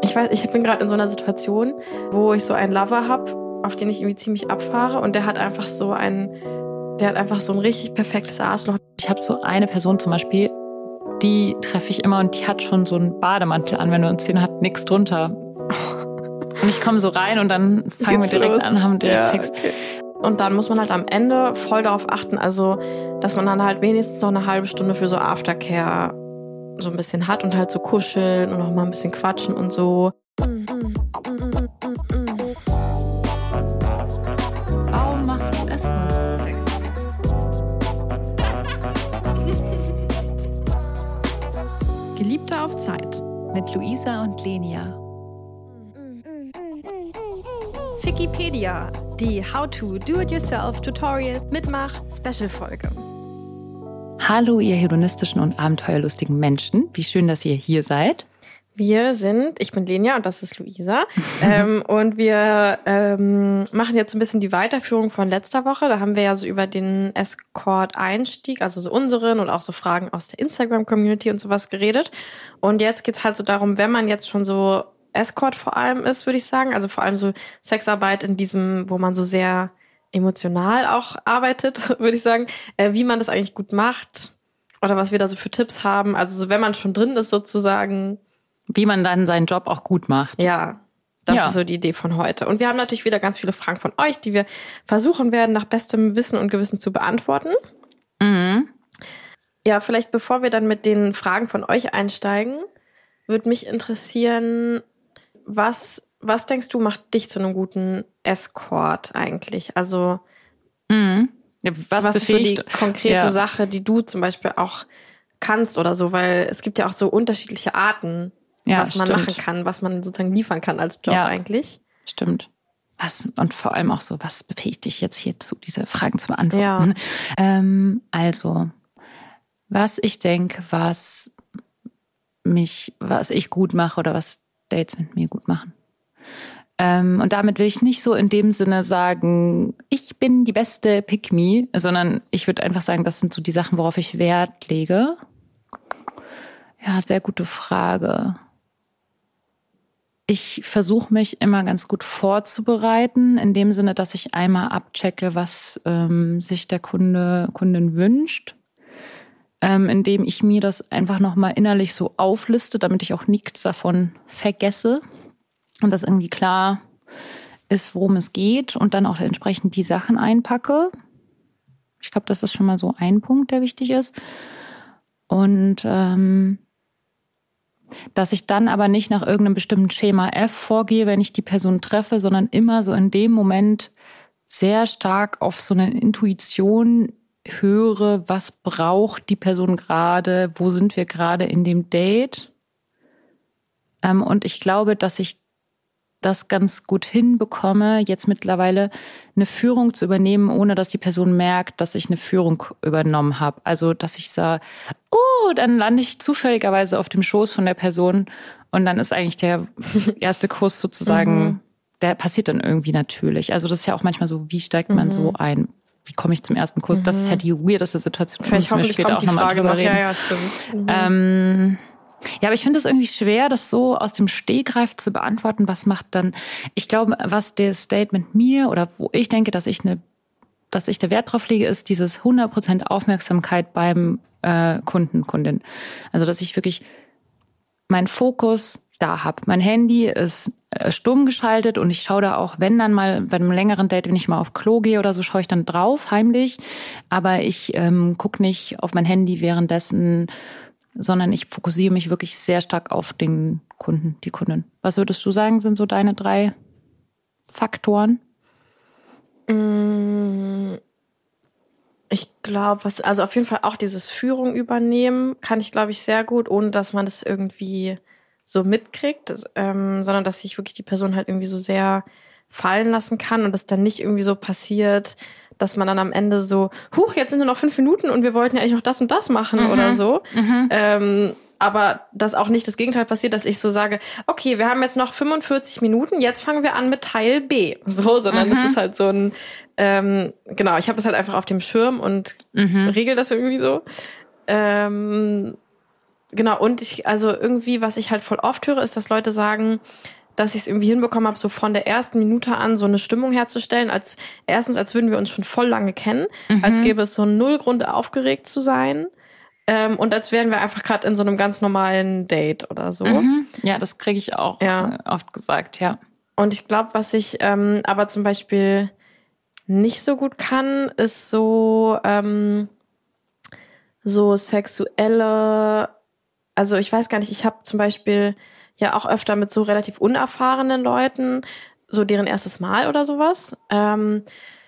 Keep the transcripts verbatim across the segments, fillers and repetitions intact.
Ich weiß, ich bin gerade in so einer Situation, wo ich so einen Lover habe, auf den ich irgendwie ziemlich abfahre und der hat einfach so ein, der hat einfach so ein richtig perfektes Arschloch. Ich habe so eine Person zum Beispiel, die treffe ich immer und die hat schon so einen Bademantel an, wenn wir uns sehen, hat nichts drunter. Und ich komme so rein und dann fangen Geht's wir direkt los? an, haben direkt Ja, Sex. okay. Und dann muss man halt am Ende voll darauf achten, also dass man dann halt wenigstens noch eine halbe Stunde für so Aftercare so ein bisschen hat und halt so kuscheln und auch mal ein bisschen quatschen und so. Warum machst du Escort? Geliebte auf Zeit. Mit Luisa und Lenia. Wikipedia, die How-to-Do-it-yourself-Tutorial-Mitmach-Special-Folge. Hallo, ihr hedonistischen und abenteuerlustigen Menschen. Wie schön, dass ihr hier seid. Wir sind, ich bin Lenia und das ist Luisa. ähm, und wir ähm, machen jetzt ein bisschen die Weiterführung von letzter Woche. Da haben wir ja so über den Escort-Einstieg, also so unseren und auch so Fragen aus der Instagram-Community und sowas geredet. Und jetzt geht's halt so darum, wenn man jetzt schon so Escort vor allem ist, würde ich sagen. Also vor allem so Sexarbeit in diesem, wo man so sehr emotional auch arbeitet, würde ich sagen, äh, wie man das eigentlich gut macht oder was wir da so für Tipps haben. Also so, wenn man schon drin ist sozusagen. Wie man dann seinen Job auch gut macht. Ja, das ja. ist so die Idee von heute. Und wir haben natürlich wieder ganz viele Fragen von euch, die wir versuchen werden, nach bestem Wissen und Gewissen zu beantworten. Mhm. Ja, vielleicht bevor wir dann mit den Fragen von euch einsteigen, würde mich interessieren, was, was denkst du, macht dich zu einem guten Escort eigentlich? Also, Mhm. Ja, was was ist so die befähigt? konkrete Ja. Sache, die du zum Beispiel auch kannst oder so? Weil es gibt ja auch so unterschiedliche Arten, Ja, was man stimmt. machen kann, was man sozusagen liefern kann als Job Ja. eigentlich. Stimmt. Was, und vor allem auch so, was befähigt dich jetzt hierzu, diese Fragen zu beantworten? Ja. Ähm, also, was ich denke, was mich, was ich gut mache oder was Dates mit mir gut machen. Ähm, und damit will ich nicht so in dem Sinne sagen, ich bin die beste Pick-me, sondern ich würde einfach sagen, das sind so die Sachen, worauf ich Wert lege. Ja, sehr gute Frage. Ich versuche mich immer ganz gut vorzubereiten, in dem Sinne, dass ich einmal abchecke, was ähm, sich der Kunde, Kundin wünscht, ähm, indem ich mir das einfach nochmal innerlich so aufliste, damit ich auch nichts davon vergesse und das irgendwie klar ist, worum es geht und dann auch entsprechend die Sachen einpacke. Ich glaube, das ist schon mal so ein Punkt, der wichtig ist. Und ähm, dass ich dann aber nicht nach irgendeinem bestimmten Schema F vorgehe, wenn ich die Person treffe, sondern immer so in dem Moment sehr stark auf so eine Intuition höre, was braucht die Person gerade, wo sind wir gerade in dem Date. Ähm, und ich glaube, dass ich das ganz gut hinbekomme, jetzt mittlerweile eine Führung zu übernehmen, ohne dass die Person merkt, dass ich eine Führung übernommen habe. Also, dass ich sage, oh, dann lande ich zufälligerweise auf dem Schoß von der Person und dann ist eigentlich der erste Kuss sozusagen, Mhm. der passiert dann irgendwie natürlich. Also das ist ja auch manchmal so, wie steigt man Mhm. so ein? Wie komme ich zum ersten Kuss? Mhm. Das ist ja die weirdeste Situation. Vielleicht müssen wir hoffentlich später kommt auch die nochmal Frage drüber noch. reden. Ja, ja, stimmt. Mhm. Ähm, ja, aber ich finde es irgendwie schwer, das so aus dem Stegreif zu beantworten. Was macht dann, ich glaube, was das Date mit mir oder wo ich denke, dass ich eine, dass ich da Wert drauf lege, ist dieses hundert Prozent Aufmerksamkeit beim äh, Kunden, Kundin. Also, dass ich wirklich meinen Fokus da habe. Mein Handy ist äh, stumm geschaltet und ich schaue da auch, wenn dann mal bei einem längeren Date, wenn ich mal auf Klo gehe oder so, schaue ich dann drauf, heimlich. Aber ich ähm, gucke nicht auf mein Handy währenddessen, sondern ich fokussiere mich wirklich sehr stark auf den Kunden, die Kundin. Was würdest du sagen, sind so deine drei Faktoren? Ich glaube, was, also auf jeden Fall auch dieses Führung übernehmen kann ich, glaube ich, sehr gut, ohne dass man das irgendwie so mitkriegt, das, ähm, sondern dass sich wirklich die Person halt irgendwie so sehr fallen lassen kann und es dann nicht irgendwie so passiert, dass man dann am Ende so, huch, jetzt sind nur noch fünf Minuten und wir wollten ja eigentlich noch das und das machen Mhm. oder so. Mhm. Ähm, aber dass auch nicht das Gegenteil passiert, dass ich so sage, okay, wir haben jetzt noch fünfundvierzig Minuten, jetzt fangen wir an mit Teil B. So, sondern Mhm. es ist halt so ein, ähm, genau, ich habe es halt einfach auf dem Schirm und Mhm. regel das irgendwie so. Ähm, genau, und ich, also irgendwie, was ich halt voll oft höre, ist, dass Leute sagen, dass ich es irgendwie hinbekommen habe, so von der ersten Minute an so eine Stimmung herzustellen, als erstens, als würden wir uns schon voll lange kennen, mhm. als gäbe es so null Grund, aufgeregt zu sein. Ähm, und als wären wir einfach gerade in so einem ganz normalen Date oder so. Mhm. Ja, das kriege ich auch ja. oft gesagt, ja. Und ich glaube, was ich ähm, aber zum Beispiel nicht so gut kann, ist so ähm, so sexuelle, also ich weiß gar nicht, ich habe zum Beispiel ja auch öfter mit so relativ unerfahrenen Leuten, so deren erstes Mal oder sowas. Ähm,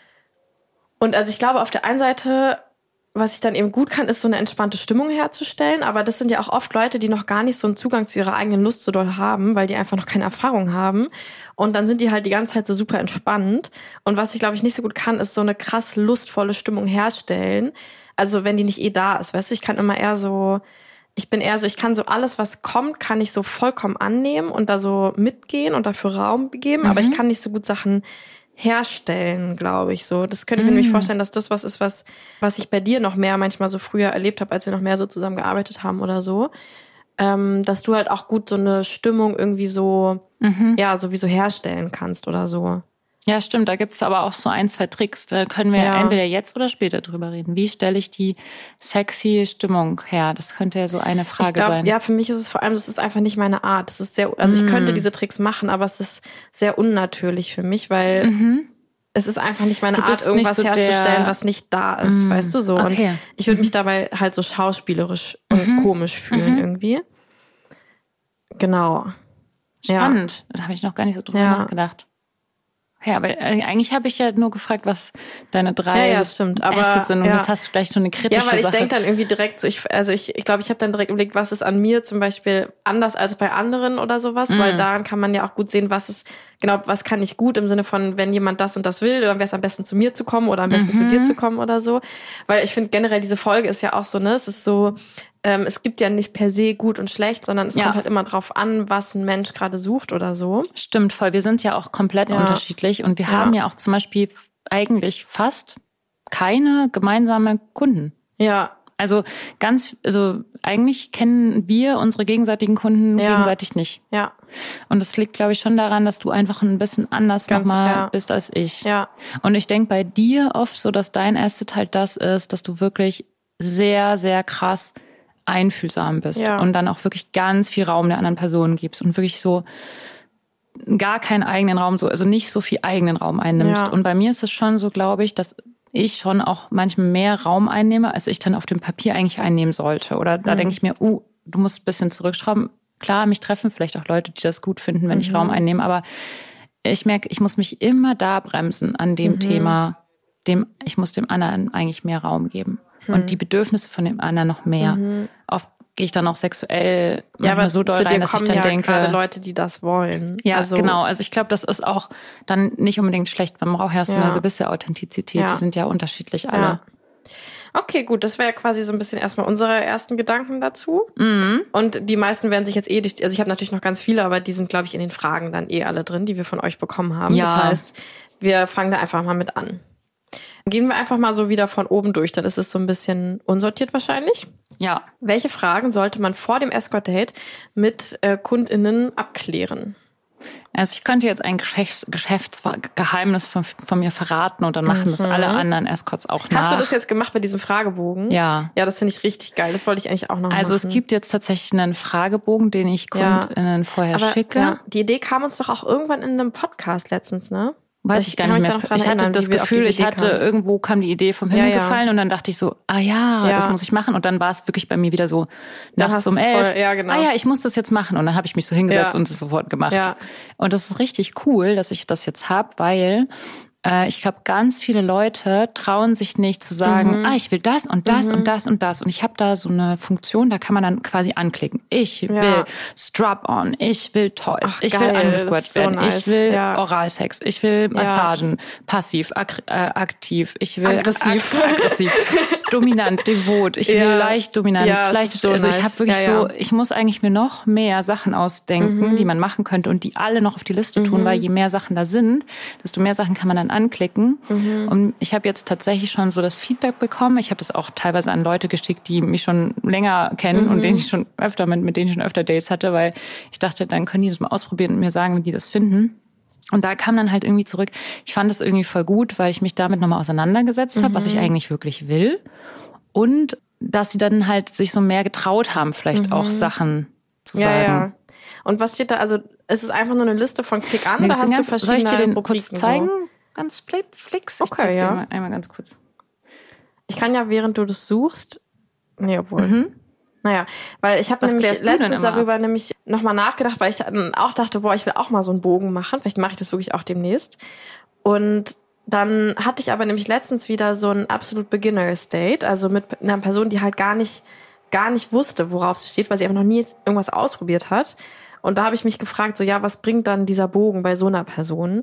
und also ich glaube, auf der einen Seite, was ich dann eben gut kann, ist so eine entspannte Stimmung herzustellen. Aber das sind ja auch oft Leute, die noch gar nicht so einen Zugang zu ihrer eigenen Lust so doll haben, weil die einfach noch keine Erfahrung haben. Und dann sind die halt die ganze Zeit so super entspannt. Und was ich, glaube ich, nicht so gut kann, ist so eine krass lustvolle Stimmung herstellen. Also wenn die nicht eh da ist, weißt du, ich kann immer eher so... Ich bin eher so, ich kann so alles, was kommt, kann ich so vollkommen annehmen und da so mitgehen und dafür Raum geben, mhm. aber ich kann nicht so gut Sachen herstellen, glaube ich so. Das könnte ich mir mhm. nämlich vorstellen, dass das was ist, was was ich bei dir noch mehr manchmal so früher erlebt habe, als wir noch mehr so zusammen gearbeitet haben oder so. Ähm, dass du halt auch gut so eine Stimmung irgendwie so, mhm. ja, sowieso herstellen kannst oder so. Ja, stimmt. Da gibt es aber auch so ein, zwei Tricks. Da können wir ja. entweder jetzt oder später drüber reden. Wie stelle ich die sexy Stimmung her? Das könnte ja so eine Frage ich glaub, sein. Ja, für mich ist es vor allem, das ist einfach nicht meine Art. Das ist sehr, also ich mm. könnte diese Tricks machen, aber es ist sehr unnatürlich für mich, weil mhm. es ist einfach nicht meine Art, irgendwas so herzustellen, der... was nicht da ist, mm. weißt du so. Okay. Und ich würde mich dabei halt so schauspielerisch und mhm. komisch fühlen mhm. irgendwie. Genau. Spannend. Ja. Da habe ich noch gar nicht so drüber ja. nachgedacht. Ja, aber eigentlich habe ich ja nur gefragt, was deine drei ja, ja, stimmt. Aber, Assets sind. Und ja. das hast du gleich so eine kritische Sache. Ja, weil ich denke dann irgendwie direkt so, ich, also ich ich, glaube, ich habe dann direkt überlegt, was ist an mir zum Beispiel anders als bei anderen oder sowas, mm. weil daran kann man ja auch gut sehen, was ist, genau, was kann ich gut im Sinne von, wenn jemand das und das will, dann wäre es am besten zu mir zu kommen oder am besten mhm. zu dir zu kommen oder so. Weil ich finde generell, diese Folge ist ja auch so, ne, es ist so, Ähm, es gibt ja nicht per se gut und schlecht, sondern es ja. kommt halt immer drauf an, was ein Mensch gerade sucht oder so. Stimmt voll. Wir sind ja auch komplett ja. unterschiedlich und wir ja. haben ja auch zum Beispiel eigentlich fast keine gemeinsame Kunden. Ja. Also ganz, also eigentlich kennen wir unsere gegenseitigen Kunden ja. gegenseitig nicht. Ja. Und das liegt, glaube ich, schon daran, dass du einfach ein bisschen anders nochmal ja. bist als ich. Ja. Und ich denke bei dir oft so, dass dein Asset halt das ist, dass du wirklich sehr, sehr krass einfühlsam bist ja. und dann auch wirklich ganz viel Raum der anderen Person gibst und wirklich so gar keinen eigenen Raum, so also nicht so viel eigenen Raum einnimmst. Ja. Und bei mir ist es schon so, glaube ich, dass ich schon auch manchmal mehr Raum einnehme, als ich dann auf dem Papier eigentlich einnehmen sollte. Oder da mhm. denke ich mir, uh, du musst ein bisschen zurückschrauben. Klar, mich treffen vielleicht auch Leute, die das gut finden, wenn mhm. ich Raum einnehme, aber ich merke, ich muss mich immer da bremsen an dem mhm. Thema, dem ich muss dem anderen eigentlich mehr Raum geben. Und die Bedürfnisse von dem anderen noch mehr. Mhm. Oft gehe ich dann auch sexuell ja, aber so doll zu rein, dir dass kommen ich dann ja denke, gerade Leute, die das wollen. Ja, also, genau. Also ich glaube, das ist auch dann nicht unbedingt schlecht. Man braucht ja so ja. eine gewisse Authentizität. Ja. Die sind ja unterschiedlich alle. Ja. Okay, gut. Das wäre ja quasi so ein bisschen erstmal unsere ersten Gedanken dazu. Mhm. Und die meisten werden sich jetzt eh durch, also ich habe natürlich noch ganz viele, aber die sind, glaube ich, in den Fragen dann eh alle drin, die wir von euch bekommen haben. Ja. Das heißt, wir fangen da einfach mal mit an. Gehen wir einfach mal so wieder von oben durch, dann ist es so ein bisschen unsortiert wahrscheinlich. Ja. Welche Fragen sollte man vor dem Escort-Date mit äh, KundInnen abklären? Also ich könnte jetzt ein Geschäfts- Geschäftsgeheimnis von, von mir verraten und dann machen mhm. das alle anderen Escorts auch nach. Hast du das jetzt gemacht bei diesem Fragebogen? Ja. Ja, das finde ich richtig geil. Das wollte ich eigentlich auch noch Also machen. es gibt jetzt tatsächlich einen Fragebogen, den ich KundInnen ja. vorher Aber, schicke. Ja, die Idee kam uns doch auch irgendwann in einem Podcast letztens, ne? Weiß ich, ich gar nicht mehr. Ich hatte erinnern, das Gefühl, ich hatte kam. irgendwo kam die Idee vom Himmel ja, ja. gefallen und dann dachte ich so, ah ja, ja, das muss ich machen. Und dann war es wirklich bei mir wieder so nachts um elf. Voll, ja, genau. Ah ja, ich muss das jetzt machen. Und dann habe ich mich so hingesetzt ja. und es sofort gemacht. Ja. Und das ist richtig cool, dass ich das jetzt habe, weil äh, ich glaube, ganz viele Leute trauen sich nicht zu sagen, mhm. ah, ich will das und das mhm. und das und das. Und ich habe da so eine Funktion, da kann man dann quasi anklicken. Ich will ja. Strap-on, ich will Toys, Ach, ich geil, will angesquirtet werden, so nice. ich will ja. Oralsex, ich will Massagen, ja. passiv, ag- äh, aktiv, ich will aggressiv, ag- aggressiv dominant, devot, ich will ja. leicht dominant, ja, leicht, so also nice. ich habe wirklich ja, ja. so, ich muss eigentlich mir noch mehr Sachen ausdenken, mhm. die man machen könnte und die alle noch auf die Liste tun, mhm. weil je mehr Sachen da sind, desto mehr Sachen kann man dann dann anklicken. Mhm. Und ich habe jetzt tatsächlich schon so das Feedback bekommen. Ich habe das auch teilweise an Leute geschickt, die mich schon länger kennen Mhm. und denen ich schon öfter mit, mit denen ich schon öfter Dates hatte, weil ich dachte, dann können die das mal ausprobieren und mir sagen, wie die das finden. Und da kam dann halt irgendwie zurück, ich fand das irgendwie voll gut, weil ich mich damit nochmal auseinandergesetzt habe, Mhm. was ich eigentlich wirklich will. Und dass sie dann halt sich so mehr getraut haben, vielleicht Mhm. auch Sachen zu Ja, sagen. ja. Und was steht da? Also ist es einfach nur eine Liste von Klick an Nee, oder das sind hast du ganz, verschiedene soll ich dir den Rubriken kurz zeigen? So? Ganz flix, flix. Ich Okay, zeig dir ja. mal einmal ganz kurz. Ich kann ja, während du das suchst, nee, obwohl. Mhm. Naja, weil ich habe Was nämlich klärst du denn letztens immer darüber nämlich nochmal nachgedacht, weil ich dann auch dachte, boah, ich will auch mal so einen Bogen machen. Vielleicht mache ich das wirklich auch demnächst. Und dann hatte ich aber nämlich letztens wieder so ein absolut Beginner's Date, also mit einer Person, die halt gar nicht, gar nicht wusste, worauf sie steht, weil sie einfach noch nie irgendwas ausprobiert hat. Und da habe ich mich gefragt, so, ja, was bringt dann dieser Bogen bei so einer Person?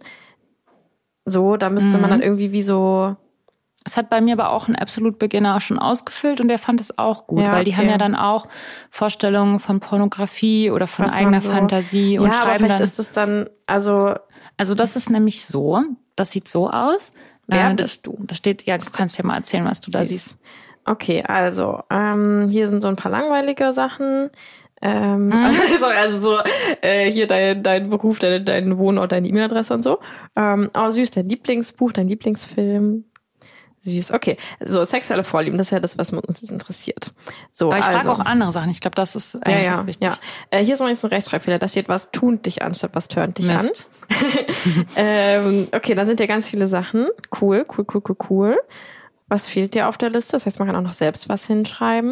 So, da müsste Mhm. man dann irgendwie wie so... Es hat bei mir aber auch ein Absolute Beginner schon ausgefüllt und der fand es auch gut, Ja, weil die okay. haben ja dann auch Vorstellungen von Pornografie oder von was man eigener so, Fantasie und ja, aber schreiben vielleicht dann. ist es dann, also... Also das ist nämlich so, das sieht so aus. Wer Äh, bist das, du? Da steht, ja, du kannst ja mal erzählen, was du da Süß. siehst. Okay, also, ähm, hier sind so ein paar langweilige Sachen. Ähm, Mhm. also, also so, äh, hier dein, dein Beruf, dein, dein Wohnort, deine E-Mail-Adresse und so. Ähm, oh, süß, dein Lieblingsbuch, dein Lieblingsfilm. Süß, okay. So, sexuelle Vorlieben, das ist ja das, was uns jetzt interessiert. So, Aber ich also, frage auch andere Sachen. Ich glaube, das ist ja, eigentlich ja, auch wichtig. ja. Äh, hier ist übrigens ein Rechtschreibfehler. Da steht, was tunt dich an, statt was turnt dich Mist. an. ähm, okay, dann sind ja ganz viele Sachen. Cool, cool, cool, cool, cool. Was fehlt dir auf der Liste? Das heißt, man kann auch noch selbst was hinschreiben.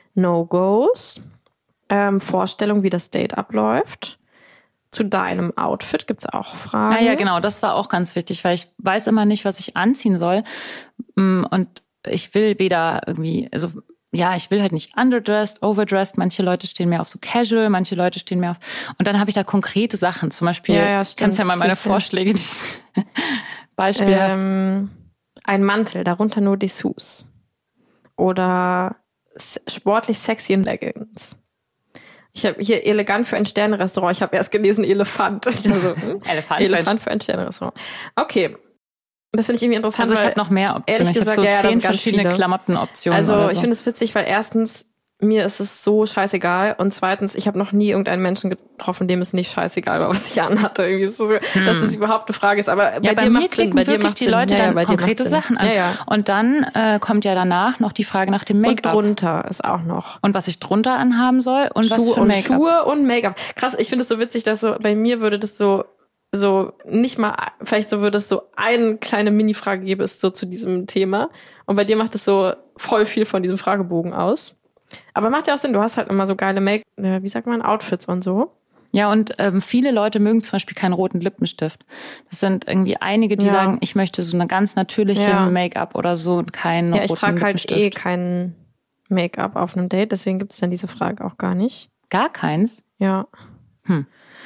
No-Gos. Ähm, Vorstellung, wie das Date abläuft. Zu deinem Outfit gibt's auch Fragen. Ah ja, genau, das war auch ganz wichtig, weil ich weiß immer nicht, was ich anziehen soll. Und ich will weder irgendwie, also ja, ich will halt nicht underdressed, overdressed. Manche Leute stehen mehr auf so casual, manche Leute stehen mehr auf. Und dann habe ich da konkrete Sachen. Zum Beispiel, Ja, ja, du kennst ja mal meine siehste. Vorschläge. Beispielhaft. Ähm, ein Mantel, darunter nur Dessous. Oder s- sportlich sexy in Leggings. Ich habe hier elegant für ein Sterne-Restaurant. Ich habe erst gelesen Elefant. Also, hm? Elefant. Elefant für ein Sterne-Restaurant. Okay. Das finde ich irgendwie interessant. Also ich weil, habe noch mehr Optionen. ehrlich Ich habe gesagt, so ja, ja, das zehn sind ganz verschiedene viele. Klamottenoptionen. Also oder so. ich finde es witzig, weil erstens, mir ist es so scheißegal. Und zweitens, ich habe noch nie irgendeinen Menschen getroffen, dem es nicht scheißegal war, was ich anhatte. Irgendwie ist es so, Hm. dass es überhaupt eine Frage ist. Aber bei, Ja, bei dir mir macht Sinn. klicken Bei dir wirklich macht die Sinn. Leute Ja, ja, dann bei dir konkrete macht Sinn. Sachen an. Ja, ja. Und dann äh, kommt ja danach noch die Frage nach dem Und Make-up. drunter ist auch noch. Und was ich drunter anhaben soll und was Schuhe für und Make-up. Schuhe und Make-up. Krass, ich finde es so witzig, dass so bei mir würde das so so nicht mal, vielleicht so würde es so eine kleine Mini-Frage geben, ist so zu diesem Thema. Und bei dir macht es so voll viel von diesem Fragebogen aus. Aber macht ja auch Sinn, du hast halt immer so geile Make, äh, wie sagt man, Outfits und so. Ja, und ähm, viele Leute mögen zum Beispiel keinen roten Lippenstift. Das sind irgendwie einige, die Ja. sagen, ich möchte so eine ganz natürliche Ja. Make-up oder so und keinen Ja, roten ich trage halt Lippenstift. eh kein Make-up auf einem Date, deswegen gibt es dann diese Frage auch gar nicht. Gar keins? Ja. Hm.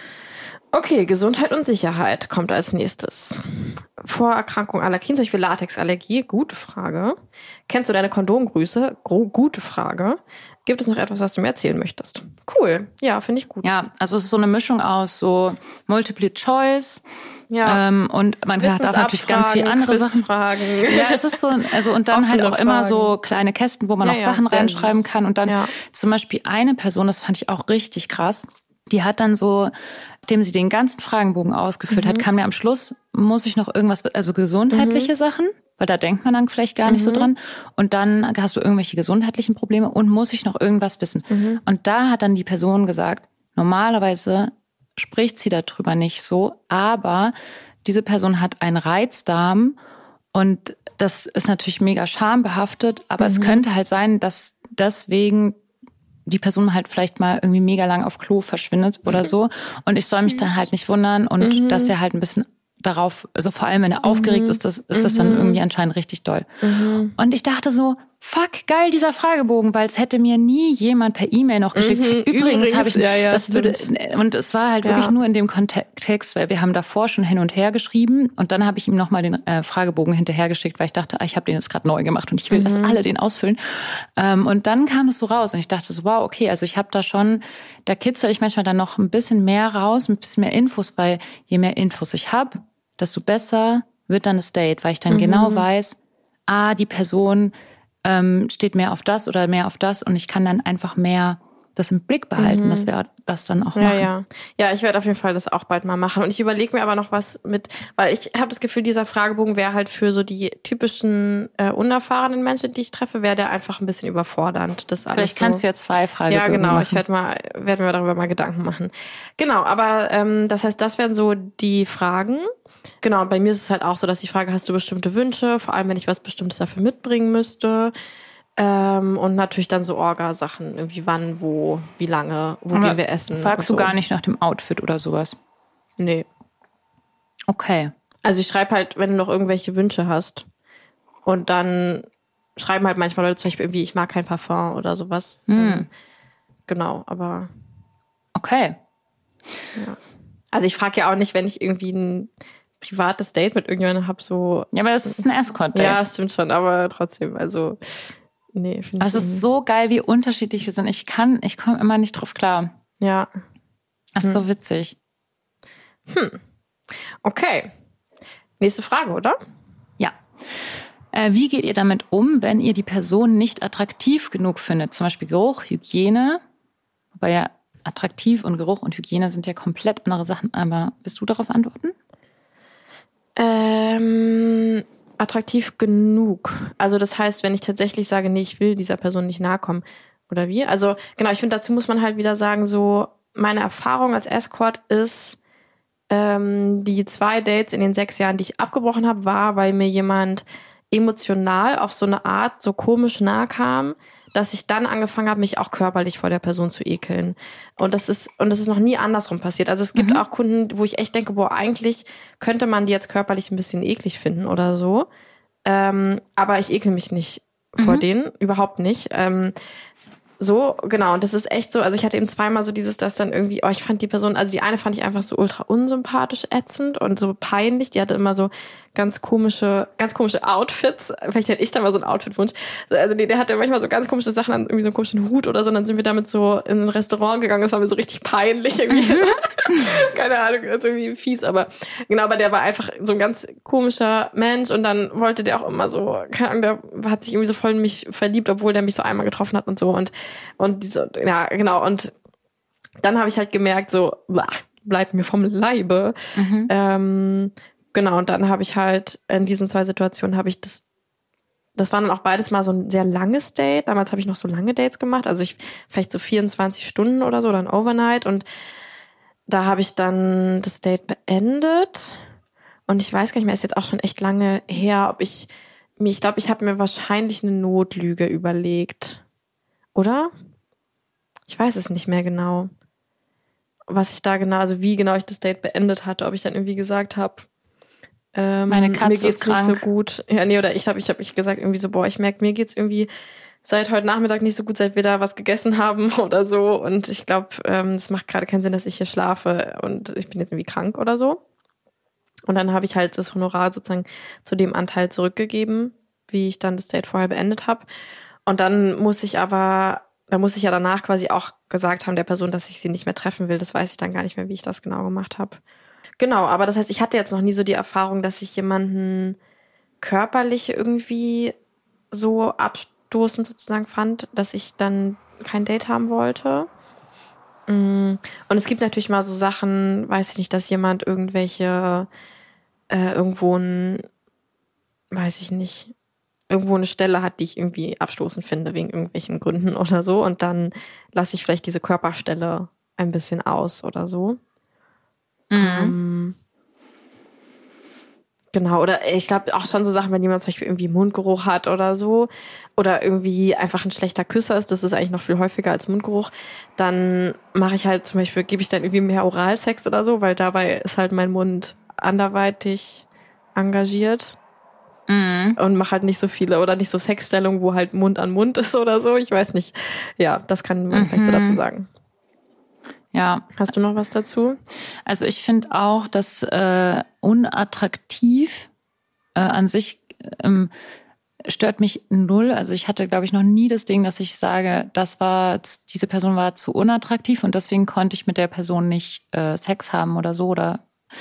Okay, Gesundheit und Sicherheit kommt als nächstes. Vorerkrankung Allergien, zum Beispiel Latexallergie, gute Frage. Kennst du deine Kondomgröße? Gro- Gute Frage. Gibt es noch etwas, was du mir erzählen möchtest? Cool, ja, finde ich gut. Ja, also es ist so eine Mischung aus so Multiple Choice Ja. ähm, und man darf natürlich ganz viele andere Sachen. Fragen. Ja, es ist so, also und dann halt Offene auch immer Fragen. so kleine Kästen, wo man Ja, auch ja, Sachen sehr reinschreiben süß. kann. Und dann Ja. zum Beispiel eine Person, das fand ich auch richtig krass, die hat dann so, nachdem sie den ganzen Fragenbogen ausgefüllt Mhm. hat, kam mir am Schluss, muss ich noch irgendwas, also gesundheitliche Mhm. Sachen, weil da denkt man dann vielleicht gar nicht so Mhm. dran. Und dann hast du irgendwelche gesundheitlichen Probleme und muss ich noch irgendwas wissen. Mhm. Und da hat dann die Person gesagt, normalerweise spricht sie darüber nicht so, aber diese Person hat einen Reizdarm und das ist natürlich mega schambehaftet, aber Mhm. es könnte halt sein, dass deswegen die Person halt vielleicht mal irgendwie mega lang auf Klo verschwindet oder so. Und ich soll mich dann halt nicht wundern und Mhm. dass der halt ein bisschen darauf, also vor allem wenn er aufgeregt ist, das, ist das dann Mhm. irgendwie anscheinend richtig doll. Mhm. Und ich dachte so, fuck, geil, dieser Fragebogen, weil es hätte mir nie jemand per E-Mail noch geschickt. Mhm. Übrigens, Übrigens, habe ich, ja, ja, das würde, stimmt. und es war halt Ja. wirklich nur in dem Kontext, weil wir haben davor schon hin und her geschrieben und dann habe ich ihm nochmal den äh, Fragebogen hinterhergeschickt, weil ich dachte, ah, ich habe den jetzt gerade neu gemacht und ich will, Mhm. dass alle den ausfüllen. Ähm, und dann kam es so raus und ich dachte so, wow, okay, also ich habe da schon, da kitzel ich manchmal dann noch ein bisschen mehr raus, ein bisschen mehr Infos, weil je mehr Infos ich habe, desto besser wird dann das Date, weil ich dann mhm. genau weiß, ah, die Person ähm, steht mehr auf das oder mehr auf das und ich kann dann einfach mehr das im Blick behalten, mhm. dass wir das dann auch ja, machen. Ja, ja, ich werde auf jeden Fall das auch bald mal machen. Und ich überlege mir aber noch was mit, weil ich habe das Gefühl, dieser Fragebogen wäre halt für so die typischen äh, unerfahrenen Menschen, die ich treffe, wäre der einfach ein bisschen überfordernd. Das alles Vielleicht kannst so. du ja zwei Fragebögen Ja, genau. machen. Ich werde mal, werde mir darüber mal Gedanken machen. Genau, aber ähm, das heißt, das wären so die Fragen. Genau, und bei mir ist es halt auch so, dass ich frage, hast du bestimmte Wünsche? Vor allem, wenn ich was Bestimmtes dafür mitbringen müsste. Ähm, und natürlich dann so Orga-Sachen, irgendwie wann, wo, wie lange, wo Aber gehen wir essen. Fragst so. du gar nicht nach dem Outfit oder sowas? Nee. Okay. Also ich schreibe halt, wenn du noch irgendwelche Wünsche hast. Und dann schreiben halt manchmal Leute zum Beispiel irgendwie, ich mag kein Parfum oder sowas. Hm. Ähm, genau, aber... Okay. Ja. Also ich frage ja auch nicht, wenn ich irgendwie ein privates Date mit irgendjemandem habe, so... Ja, aber das ist ein Escort-Date. Ja, das stimmt schon, aber trotzdem, also... Nee, finde ich. Es ist so geil, wie unterschiedlich wir sind. Ich kann, ich komme immer nicht drauf klar. Ja. Das ist hm. so witzig. Hm. Okay. Nächste Frage, oder? Ja. Äh, wie geht ihr damit um, wenn ihr die Person nicht attraktiv genug findet? Zum Beispiel Geruch, Hygiene. Wobei ja attraktiv und Geruch und Hygiene sind ja komplett andere Sachen. Aber willst du darauf antworten? Ähm... attraktiv genug. Also das heißt, wenn ich tatsächlich sage, nee, ich will dieser Person nicht nahe kommen. Oder wie? Also genau, ich finde, dazu muss man halt wieder sagen, so meine Erfahrung als Escort ist, ähm, die zwei Dates in den sechs Jahren, die ich abgebrochen habe, war, weil mir jemand emotional auf so eine Art so komisch nahe kam, dass ich dann angefangen habe, mich auch körperlich vor der Person zu ekeln. Und das ist, und das ist noch nie andersrum passiert. Also es gibt mhm. auch Kunden, wo ich echt denke, boah, eigentlich könnte man die jetzt körperlich ein bisschen eklig finden oder so. Ähm, aber ich ekel mich nicht vor mhm. denen, überhaupt nicht. Ähm, so, genau, und das ist echt so, also ich hatte eben zweimal so dieses, dass dann irgendwie, oh, ich fand die Person, also die eine fand ich einfach so ultra unsympathisch ätzend und so peinlich, die hatte immer so ganz komische, ganz komische Outfits, vielleicht hätte ich da mal so einen Outfitwunsch, also der, der hatte manchmal so ganz komische Sachen an, irgendwie so einen komischen Hut oder so, und dann sind wir damit so in ein Restaurant gegangen, das war mir so richtig peinlich irgendwie, mhm. keine Ahnung, das ist irgendwie fies, aber genau, aber der war einfach so ein ganz komischer Mensch und dann wollte der auch immer so, keine Ahnung, der hat sich irgendwie so voll in mich verliebt, obwohl der mich so einmal getroffen hat und so und Und diese, ja, genau. Und dann habe ich halt gemerkt, so, blah, bleib mir vom Leibe. Mhm. Ähm, genau, und dann habe ich halt in diesen zwei Situationen habe ich das, das war dann auch beides mal so ein sehr langes Date. Damals habe ich noch so lange Dates gemacht, also ich vielleicht so vierundzwanzig Stunden oder so, dann Overnight. Und da habe ich dann das Date beendet. Und ich weiß gar nicht mehr, ist jetzt auch schon echt lange her, ob ich mir, ich glaube, ich habe mir wahrscheinlich eine Notlüge überlegt. Oder? Ich weiß es nicht mehr genau. Was ich da genau, also wie genau ich das Date beendet hatte, ob ich dann irgendwie gesagt habe, ähm, meine Katze mir geht's ist krank. nicht so gut. Ja, nee, oder ich habe ich hab ich gesagt irgendwie so, boah, ich merke, mir geht's irgendwie seit heute Nachmittag nicht so gut, seit wir da was gegessen haben oder so. Und ich glaube, ähm, es macht gerade keinen Sinn, dass ich hier schlafe und ich bin jetzt irgendwie krank oder so. Und dann habe ich halt das Honorar sozusagen zu dem Anteil zurückgegeben, wie ich dann das Date vorher beendet habe. Und dann muss ich aber, da muss ich ja danach quasi auch gesagt haben der Person, dass ich sie nicht mehr treffen will. Das weiß ich dann gar nicht mehr, wie ich das genau gemacht habe. Genau, aber das heißt, ich hatte jetzt noch nie so die Erfahrung, dass ich jemanden körperlich irgendwie so abstoßend sozusagen fand, dass ich dann kein Date haben wollte. Und es gibt natürlich mal so Sachen, weiß ich nicht, dass jemand irgendwelche, äh, irgendwo ein, weiß ich nicht, irgendwo eine Stelle hat, die ich irgendwie abstoßend finde, wegen irgendwelchen Gründen oder so. Und dann lasse ich vielleicht diese Körperstelle ein bisschen aus oder so. Mhm. Ähm, genau, oder ich glaube auch schon so Sachen, wenn jemand zum Beispiel irgendwie Mundgeruch hat oder so. Oder irgendwie einfach ein schlechter Küsser ist, das ist eigentlich noch viel häufiger als Mundgeruch. Dann mache ich halt zum Beispiel, gebe ich dann irgendwie mehr Oralsex oder so, weil dabei ist halt mein Mund anderweitig engagiert. Mhm. Und mach halt nicht so viele oder nicht so Sexstellungen, wo halt Mund an Mund ist oder so. Ich weiß nicht. Ja, das kann man mhm. vielleicht so dazu sagen. Ja. Hast du noch was dazu? Also ich finde auch, dass äh, unattraktiv äh, an sich ähm, stört mich null. Also ich hatte, glaube ich, noch nie das Ding, dass ich sage, das war, diese Person war zu unattraktiv und deswegen konnte ich mit der Person nicht äh, Sex haben oder so oder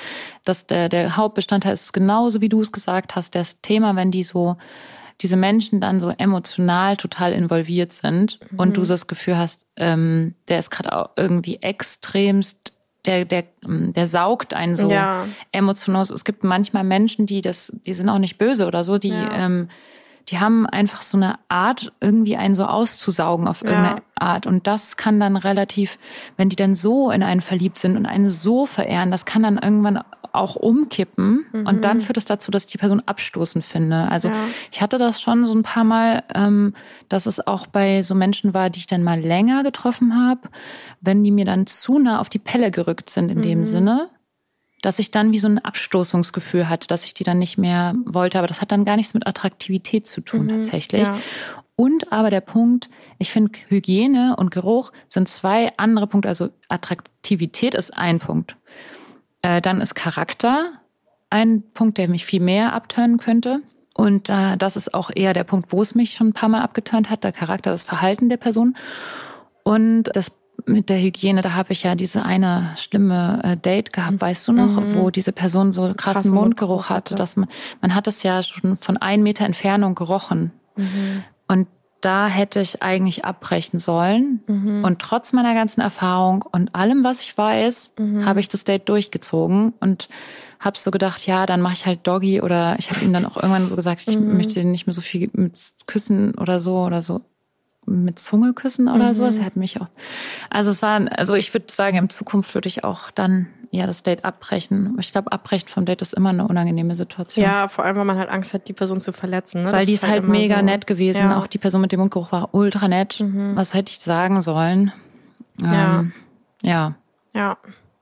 dass der, der Hauptbestandteil ist genauso, wie du es gesagt hast, das Thema, wenn die so, diese Menschen dann so emotional total involviert sind mhm. und du so das Gefühl hast, ähm, der ist gerade auch irgendwie extremst, der, der, der saugt einen so ja. emotional. Es gibt manchmal Menschen, die das, die sind auch nicht böse oder so, die, ja. ähm, die haben einfach so eine Art, irgendwie einen so auszusaugen auf irgendeine ja. Art. Und das kann dann relativ, wenn die dann so in einen verliebt sind und einen so verehren, das kann dann irgendwann auch umkippen. Mhm. Und dann führt es dazu, dass ich die Person abstoßend finde. Also ja. ich hatte das schon so ein paar Mal, ähm, dass es auch bei so Menschen war, die ich dann mal länger getroffen habe, wenn die mir dann zu nah auf die Pelle gerückt sind in mhm. dem Sinne, dass ich dann wie so ein Abstoßungsgefühl hatte, dass ich die dann nicht mehr wollte. Aber das hat dann gar nichts mit Attraktivität zu tun, mhm, tatsächlich. Ja. Und aber der Punkt, ich finde, Hygiene und Geruch sind zwei andere Punkte. Also Attraktivität ist ein Punkt. Äh, dann ist Charakter ein Punkt, der mich viel mehr abturnen könnte. Und äh, das ist auch eher der Punkt, wo es mich schon ein paar Mal abgeturnt hat, der Charakter, das Verhalten der Person. Und das mit der Hygiene, da habe ich ja diese eine schlimme äh, Date gehabt, weißt du noch, mhm. wo diese Person so krassen, krassen Mundgeruch hatte, dass man, man hat es ja schon von einem Meter Entfernung gerochen. Mhm. Und da hätte ich eigentlich abbrechen sollen. Mhm. Und trotz meiner ganzen Erfahrung und allem, was ich weiß, mhm. habe ich das Date durchgezogen und habe so gedacht, ja, dann mache ich halt Doggy oder ich habe ihm dann auch irgendwann so gesagt, ich mhm. möchte nicht mehr so viel mit Küssen oder so oder so. mit Zunge küssen oder mhm. sowas. Er hat mich auch. Also es war, also ich würde sagen, in Zukunft würde ich auch dann ja das Date abbrechen. Ich glaube, abbrechen vom Date ist immer eine unangenehme Situation. Ja, vor allem, weil man halt Angst hat, die Person zu verletzen. Ne? Weil das die ist halt, halt mega so nett gewesen. Ja. Auch die Person mit dem Mundgeruch war ultra nett. Mhm. Was hätte ich sagen sollen? Ja. Ähm, ja. Ja.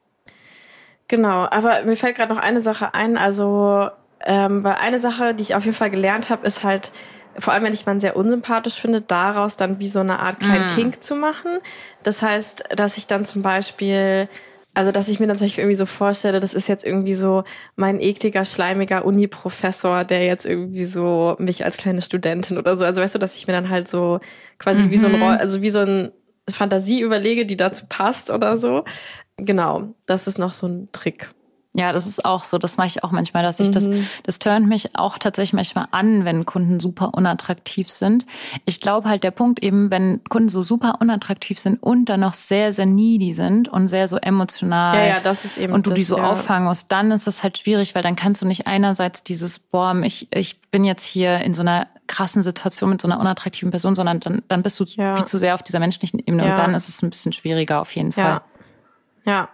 Genau. Aber mir fällt gerade noch eine Sache ein. Also, ähm, weil eine Sache, die ich auf jeden Fall gelernt habe, ist halt, vor allem, wenn ich jemanden sehr unsympathisch finde, daraus dann wie so eine Art kleinen mm. Kink zu machen. Das heißt, dass ich dann zum Beispiel, also dass ich mir dann zum Beispiel irgendwie so vorstelle, das ist jetzt irgendwie so mein ekliger, schleimiger Uni-Professor, der jetzt irgendwie so mich als kleine Studentin oder so, also weißt du, dass ich mir dann halt so quasi mhm. wie so ein, also wie so ein Fantasie überlege, die dazu passt oder so. Genau, das ist noch so ein Trick. Ja, das ist auch so. Das mache ich auch manchmal, dass ich mhm. das, das turnt mich auch tatsächlich manchmal an, wenn Kunden super unattraktiv sind. Ich glaube halt, der Punkt eben, wenn Kunden so super unattraktiv sind und dann noch sehr, sehr needy sind und sehr so emotional. Ja, ja, das ist eben und du das, die so ja. auffangen musst, dann ist das halt schwierig, weil dann kannst du nicht einerseits dieses, boah, ich, ich bin jetzt hier in so einer krassen Situation mit so einer unattraktiven Person, sondern dann, dann bist du ja. viel zu sehr auf dieser menschlichen Ebene ja. und dann ist es ein bisschen schwieriger auf jeden Fall. Ja, ja.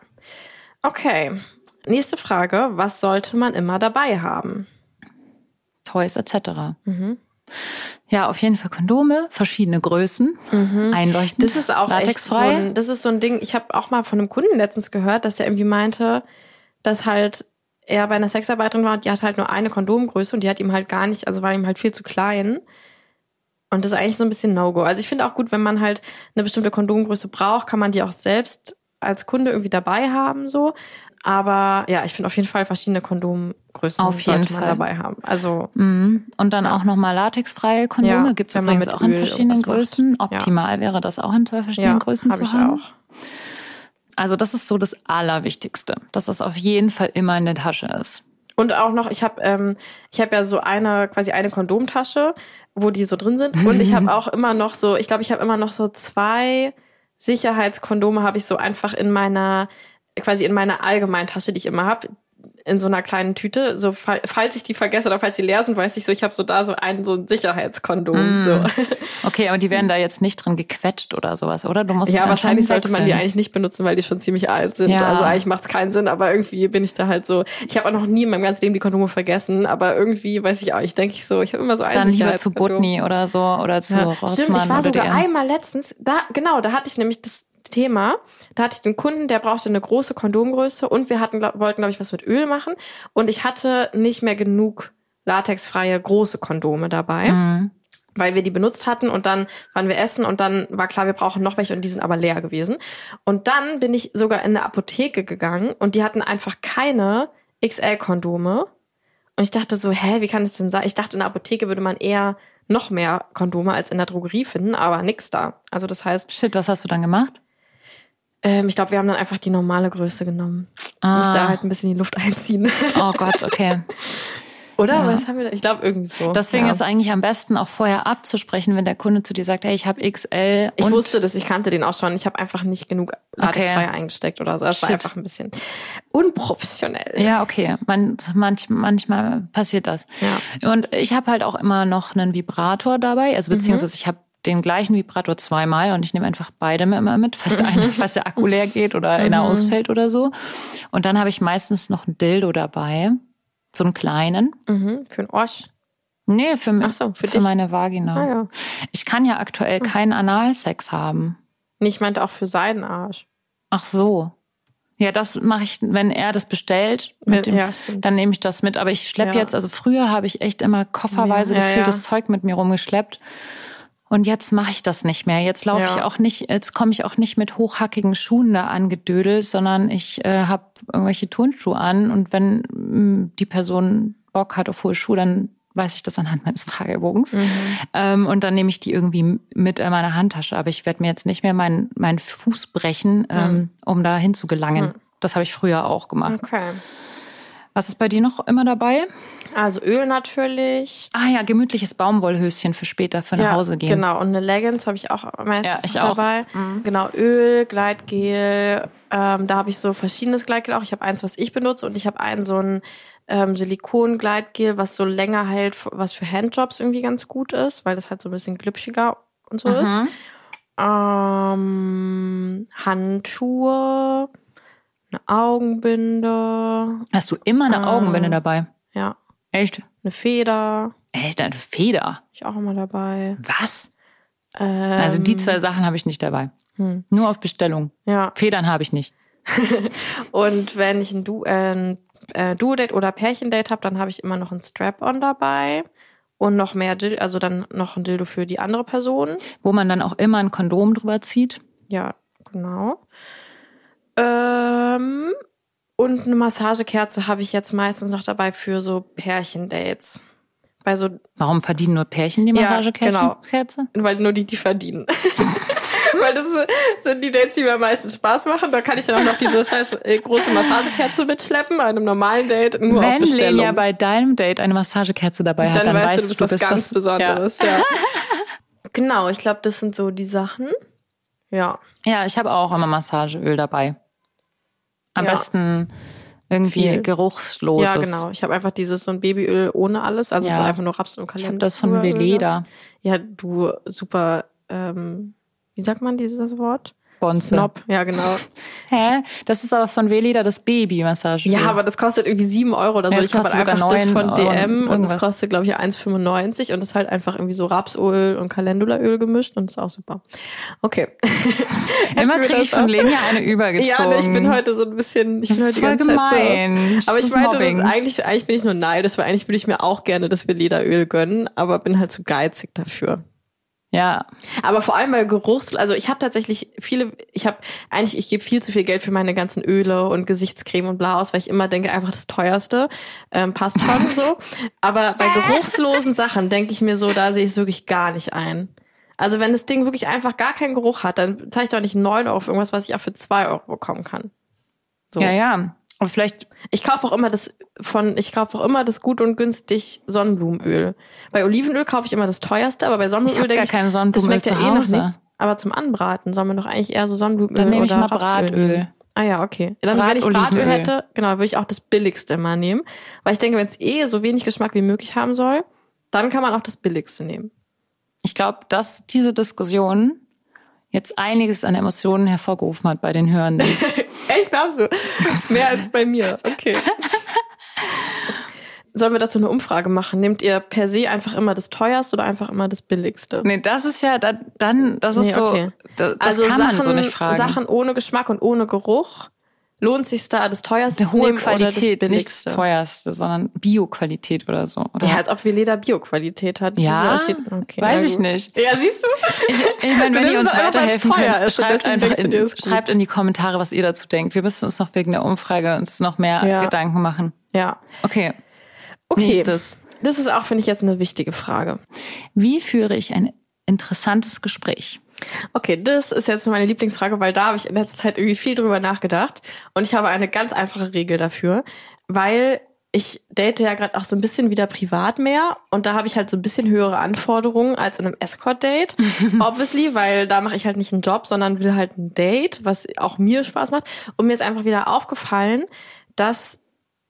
Okay. Nächste Frage, was sollte man immer dabei haben? Toys et cetera. Mhm. Ja, auf jeden Fall Kondome, verschiedene Größen, mhm. einleuchtend, das ist auch latexfrei. Echt so ein, das ist so ein Ding, ich habe auch mal von einem Kunden letztens gehört, dass der irgendwie meinte, dass halt er bei einer Sexarbeiterin war, die hat halt nur eine Kondomgröße und die hat ihm halt gar nicht, also war ihm halt viel zu klein. Und das ist eigentlich so ein bisschen No-Go. Also ich finde auch gut, wenn man halt eine bestimmte Kondomgröße braucht, kann man die auch selbst als Kunde irgendwie dabei haben, so. Aber ja, ich finde auf jeden Fall verschiedene Kondomgrößen auf jeden sollte man Fall dabei haben. Also mhm. Und dann ja. auch nochmal latexfreie Kondome. Ja, gibt es übrigens auch in verschiedenen Größen. Macht. Optimal ja. wäre das auch in zwei verschiedenen ja, Größen hab zu ich haben. Auch. Also das ist so das Allerwichtigste, dass das auf jeden Fall immer in der Tasche ist. Und auch noch, ich habe ähm, ich habe ja so eine quasi eine Kondomtasche, wo die so drin sind. Und ich habe auch immer noch so, ich glaube, ich habe immer noch so zwei Sicherheitskondome, habe ich so einfach in meiner quasi in meiner Allgemeintasche, die ich immer habe, in so einer kleinen Tüte, so falls ich die vergesse oder falls die leer sind, weiß ich so, ich habe so da so ein so ein Sicherheitskondom. Mm. So. Okay, aber die werden da jetzt nicht drin gequetscht oder sowas, oder? Du musst ja, dann wahrscheinlich sollte man die eigentlich nicht benutzen, weil die schon ziemlich alt sind. Ja. Also eigentlich macht es keinen Sinn, aber irgendwie bin ich da halt so, ich habe auch noch nie in meinem ganzen Leben die Kondome vergessen, aber irgendwie, weiß ich auch nicht, denke ich so, ich habe immer so ein dann Sicherheitskondom. Dann lieber zu Butni oder so oder zu ja. Rossmann. Stimmt, ich war sogar D M. einmal letztens, da genau, da hatte ich nämlich das Thema. Da hatte ich den Kunden, der brauchte eine große Kondomgröße und wir hatten, glaub, wollten, glaube ich, was mit Öl machen. Und ich hatte nicht mehr genug latexfreie große Kondome dabei, mhm. weil wir die benutzt hatten und dann waren wir essen und dann war klar, wir brauchen noch welche und die sind aber leer gewesen. Und dann bin ich sogar in eine Apotheke gegangen und die hatten einfach keine X L-Kondome. Und ich dachte so, hä, wie kann das denn sein? Ich dachte, in der Apotheke würde man eher noch mehr Kondome als in der Drogerie finden, aber nix da. Also das heißt... Shit, was hast du dann gemacht? Ähm, ich glaube, wir haben dann einfach die normale Größe genommen. Ah. Muss da halt ein bisschen die Luft einziehen. Oh Gott, okay. Oder? Ja. Was haben wir da? Ich glaube irgendwie so. Deswegen ja. ist eigentlich am besten auch vorher abzusprechen, wenn der Kunde zu dir sagt, hey, ich habe X L. Ich und wusste das, ich kannte den auch schon. Ich habe einfach nicht genug Latex zwei Okay. eingesteckt oder so. Das war Shit. einfach ein bisschen unprofessionell. Ja, okay. Man, manch, manchmal passiert das. Ja. Und ich habe halt auch immer noch einen Vibrator dabei. Also beziehungsweise ich habe den gleichen Vibrator zweimal und ich nehme einfach beide immer mit, falls der, eine, falls der Akku leer geht oder einer ausfällt oder so. Und dann habe ich meistens noch ein Dildo dabei. So einen kleinen. Mhm. Für einen Orsch. Nee, für, Ach so, für für dich. meine Vagina. Ah, ja. Ich kann ja aktuell keinen Analsex haben. Nee, ich meinte auch für seinen Arsch. Ach so. Ja, das mache ich, wenn er das bestellt, mit dem, Ja, stimmt. dann nehme ich das mit. Aber ich schleppe Ja. jetzt, also früher habe ich echt immer kofferweise Ja, ja, gefülltes ja. Zeug mit mir rumgeschleppt. Und jetzt mache ich das nicht mehr. Jetzt laufe Ja. ich auch nicht, jetzt komme ich auch nicht mit hochhackigen Schuhen da angedödelt, sondern ich äh, habe irgendwelche Turnschuhe an. Und wenn mh, die Person Bock hat auf hohe Schuhe, dann weiß ich das anhand meines Fragebogens. Mhm. Ähm, und dann nehme ich die irgendwie mit in meine Handtasche. Aber ich werde mir jetzt nicht mehr meinen meinen Fuß brechen, ähm, Mhm. um da hinzugelangen. Mhm. Das habe ich früher auch gemacht. Okay. Was ist bei dir noch immer dabei? Also Öl natürlich. Ah ja, gemütliches Baumwollhöschen für später, für nach Ja, Hause gehen. Genau, und eine Leggings habe ich auch meistens Ja, ich auch. dabei. Mhm. Genau, Öl, Gleitgel. Ähm, da habe ich so verschiedenes Gleitgel auch. Ich habe eins, was ich benutze, und ich habe einen so ein ähm, Silikon-Gleitgel, was so länger hält, was für Handjobs irgendwie ganz gut ist, weil das halt so ein bisschen glitschiger und so ist. Mhm. Ähm, Handschuhe, eine Augenbinde, Hast du immer eine Ah. Augenbinde dabei? ja, Echt? eine Feder, Echt, eine Feder? hab ich auch immer dabei. Was? Ähm, Also die zwei Sachen habe ich nicht dabei. Hm. Nur auf Bestellung. Ja. Federn habe ich nicht. Und wenn ich ein, du äh, ein äh, Duo-Date oder Pärchendate habe, dann habe ich immer noch ein Strap-on dabei und noch mehr, Dil also dann noch ein Dildo für die andere Person. Wo man dann auch immer ein Kondom drüber zieht. Ja, genau. Ähm, und eine Massagekerze habe ich jetzt meistens noch dabei für so Pärchendates. Bei so, Warum verdienen nur Pärchen die Ja, Massagekerze? genau. Kerze? weil nur die, die verdienen. Weil das sind die Dates, die mir am meisten Spaß machen. Da kann ich dann auch noch diese scheiß äh, große Massagekerze mitschleppen, bei einem normalen Date, nur auf Wenn Bestellung. Lenia bei deinem Date eine Massagekerze dabei hat, dann, dann, weißt weißt du, du bist was ganz Besonderes. Ja. Ja. Genau, ich glaube, das sind so die Sachen. Ja. Ja, ich habe auch immer Massageöl dabei. Am Ja. besten irgendwie Viel. geruchsloses. Ja, genau. Ich habe einfach dieses so ein Babyöl ohne alles. Also Ja. es ist einfach nur Raps und Ich Kalender. habe das von Veleda. Ja, du super, ähm, wie sagt man dieses Wort? Bonze. Snob. Ja, genau. Hä? Das ist aber von Veleda das Baby-Massageöl. Ja, aber das kostet irgendwie sieben Euro oder so. Ja, das ich habe halt kostet einfach sogar das von neun D Euro M und das irgendwas. kostet, glaube ich, eins fünfundneunzig und das ist halt einfach irgendwie so Rapsöl und Calendulaöl gemischt und das ist auch super. Okay. Immer Hätten wir kriege ich das von auch? Lenia eine übergezogen. Ja, ne, ich bin heute so ein bisschen, ich Das bin ist heute die voll ganze Zeit gemein. so. Das Aber ich ist meinte, das Mobbing. eigentlich, eigentlich bin ich nur neidisch, weil eigentlich würde ich mir auch gerne das Veleda-Öl gönnen, aber bin halt zu geizig dafür. Ja. Aber vor allem bei Geruchs, also ich habe tatsächlich viele, ich habe eigentlich, ich gebe viel zu viel Geld für meine ganzen Öle und Gesichtscreme und bla aus, weil ich immer denke, einfach das teuerste, ähm, passt schon so. Aber bei geruchslosen Sachen denke ich mir so, da sehe ich es wirklich gar nicht ein. Also wenn das Ding wirklich einfach gar keinen Geruch hat, dann zahle ich doch nicht neun Euro für irgendwas, was ich auch für zwei Euro bekommen kann. So. Ja, ja. Und vielleicht, Ich kaufe auch immer das von, ich kaufe auch immer das gut und günstig Sonnenblumenöl. Bei Olivenöl kaufe ich immer das teuerste, aber bei ich Sonnenblumenöl habe denke gar ich, kein das Sonnenblumenöl schmeckt ja zu eh nach Hause. nichts. Aber zum Anbraten soll man doch eigentlich eher so Sonnenblumenöl Dann nehme ich oder mal Rapsöl Bratöl. nehmen. Ah ja, okay. Dann, wenn ich Bratöl Bratolivenöl. hätte, genau, würde ich auch das billigste immer nehmen. Weil ich denke, wenn es eh so wenig Geschmack wie möglich haben soll, dann kann man auch das billigste nehmen. Ich glaube, dass diese Diskussion jetzt einiges an Emotionen hervorgerufen hat bei den Hörenden. Echt, glaubst du? Mehr als bei mir. Okay. Sollen wir dazu eine Umfrage machen? Nehmt ihr per se einfach immer das teuerste oder einfach immer das billigste? Nee, das ist ja da, dann, das ist Nee, so, okay. das, das Also kann Sachen, man so nicht fragen. Sachen ohne Geschmack und ohne Geruch. Lohnt sich da das teuerste Eine zu hohe nehmen oder das Qualität, nicht das billigste? teuerste, sondern Bio-Qualität oder so. Oder? Ja, als ob Veleda Bio-Qualität hat. Das Ja? ist so- okay, Weiß na ich gut. nicht. Ja, siehst du? Ich, ich meine, wenn Das ihr ist uns einfach, weil's weiterhelfen teuer könnt, ist und schreibt deswegen einfach denkst du in, dir, ist gut. schreibt in die Kommentare, was ihr dazu denkt. Wir müssen uns noch wegen der Umfrage uns noch mehr Ja. Gedanken machen. Ja. Okay, Okay. nächstes. Das ist auch, finde ich, jetzt eine wichtige Frage. Wie führe ich ein interessantes Gespräch? Okay, das ist jetzt meine Lieblingsfrage, weil da habe ich in letzter Zeit irgendwie viel drüber nachgedacht. Und ich habe eine ganz einfache Regel dafür, weil ich date ja gerade auch so ein bisschen wieder privat mehr. Und da habe ich halt so ein bisschen höhere Anforderungen als in einem Escort-Date. Obviously, weil da mache ich halt nicht einen Job, sondern will halt ein Date, was auch mir Spaß macht. Und mir ist einfach wieder aufgefallen, dass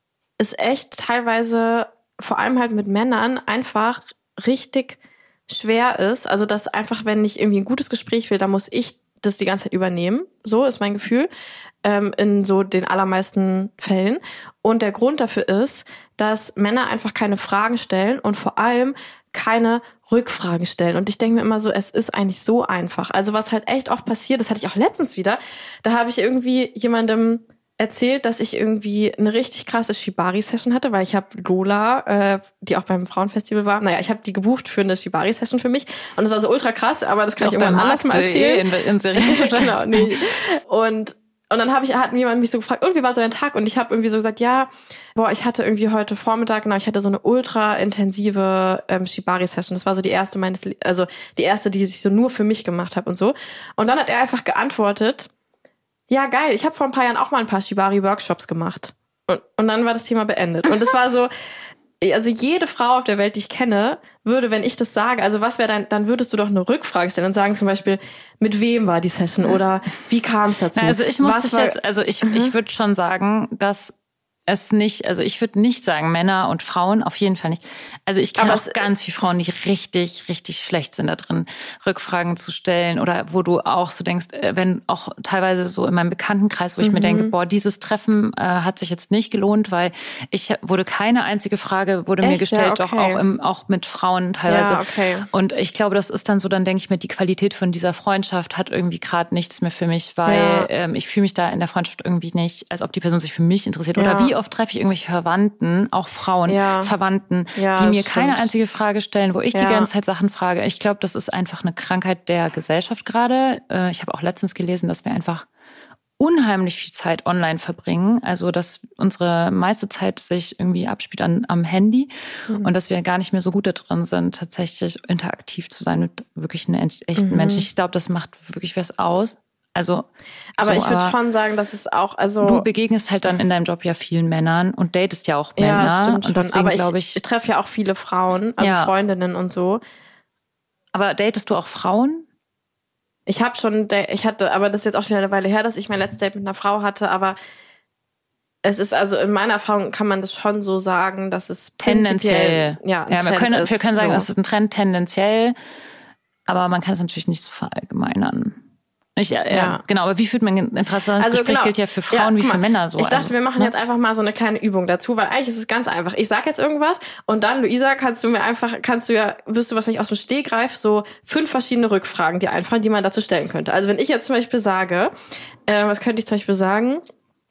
es echt teilweise, vor allem halt mit Männern, einfach richtig schwer ist. Also, dass einfach, wenn ich irgendwie ein gutes Gespräch will, dann muss ich das die ganze Zeit übernehmen. So ist mein Gefühl. Ähm, in so den allermeisten Fällen. Und der Grund dafür ist, dass Männer einfach keine Fragen stellen und vor allem keine Rückfragen stellen. Und ich denke mir immer so, es ist eigentlich so einfach. Also was halt echt oft passiert, das hatte ich auch letztens wieder, da habe ich irgendwie jemandem erzählt, dass ich irgendwie eine richtig krasse Shibari-Session hatte, weil ich habe Lola, äh, die auch beim Frauenfestival war, naja, ich habe die gebucht für eine Shibari-Session für mich und es war so ultra krass, aber das kann ich irgendwann anders mal erzählen. In, in Serien. Genau, nee. Und Und dann habe ich, hat mir jemand mich so gefragt, und wie war so dein Tag? Und ich habe irgendwie so gesagt, ja, boah, ich hatte irgendwie heute Vormittag, genau, ich hatte so eine ultra intensive ähm, Shibari-Session. Das war so die erste meines, also die erste, die ich so nur für mich gemacht habe und so. Und dann hat er einfach geantwortet, ja, geil, ich habe vor ein paar Jahren auch mal ein paar Shibari-Workshops gemacht. Und, und dann war das Thema beendet. Und es war so, also jede Frau auf der Welt, die ich kenne, würde, wenn ich das sage, also was wäre dann, dann würdest du doch eine Rückfrage stellen und sagen zum Beispiel, mit wem war die Session oder wie kam es dazu? Na, also ich muss was dich war, jetzt, also ich, mhm. ich würde schon sagen, dass es nicht, also ich würde nicht sagen, Männer und Frauen, auf jeden Fall nicht. Also ich kenne auch es, ganz viele Frauen, die richtig, richtig schlecht sind da drin, Rückfragen zu stellen oder wo du auch so denkst, wenn auch teilweise so in meinem Bekanntenkreis, wo ich mhm. mir denke, boah, dieses Treffen äh, hat sich jetzt nicht gelohnt, weil ich wurde keine einzige Frage wurde Echt? mir gestellt, Ja, okay. doch auch im, auch mit Frauen teilweise. Ja, okay. Und ich glaube, das ist dann so, dann denke ich mir, die Qualität von dieser Freundschaft hat irgendwie gerade nichts mehr für mich, weil ja. ähm, ich fühle mich da in der Freundschaft irgendwie nicht, als ob die Person sich für mich interessiert. Ja. Oder wie oft treffe ich irgendwelche Verwandten, auch Frauen, ja. Verwandten, ja, die mir stimmt. keine einzige Frage stellen, wo ich ja. die ganze Zeit Sachen frage. Ich glaube, das ist einfach eine Krankheit der Gesellschaft gerade. Äh, ich habe auch letztens gelesen, dass wir einfach unheimlich viel Zeit online verbringen. Also, dass unsere meiste Zeit sich irgendwie abspielt an, am Handy mhm. und dass wir gar nicht mehr so gut da drin sind, tatsächlich interaktiv zu sein mit wirklich einem echten mhm. Menschen. Ich glaube, das macht wirklich was aus. Also, aber so, ich würde schon sagen, dass es auch, also du begegnest halt dann in deinem Job ja vielen Männern und datest ja auch Männer. Ja, stimmt und deswegen aber glaube ich, ich, ich treffe ja auch viele Frauen, also ja. Freundinnen und so. Aber datest du auch Frauen? Ich habe schon, ich hatte, aber das ist jetzt auch schon eine Weile her, dass ich mein letztes Date mit einer Frau hatte, aber es ist also in meiner Erfahrung kann man das schon so sagen, dass es tendenziell, ja, ein ja, Trend wir können, ist, wir können sagen, so. es ist ein Trend tendenziell, aber man kann es natürlich nicht so verallgemeinern. Ich, ja, ja, genau, aber wie führt man Interesse? Das also Gespräch genau. gilt ja für Frauen ja, wie für mal, Männer so. Ich dachte, also, wir machen ne? jetzt einfach mal so eine kleine Übung dazu, weil eigentlich ist es ganz einfach. Ich sag jetzt irgendwas und dann, Luisa, kannst du mir einfach, kannst du ja, wirst du wahrscheinlich aus dem Stegreif so fünf verschiedene Rückfragen dir einfallen, die man dazu stellen könnte. Also wenn ich jetzt zum Beispiel sage, äh, was könnte ich zum Beispiel sagen?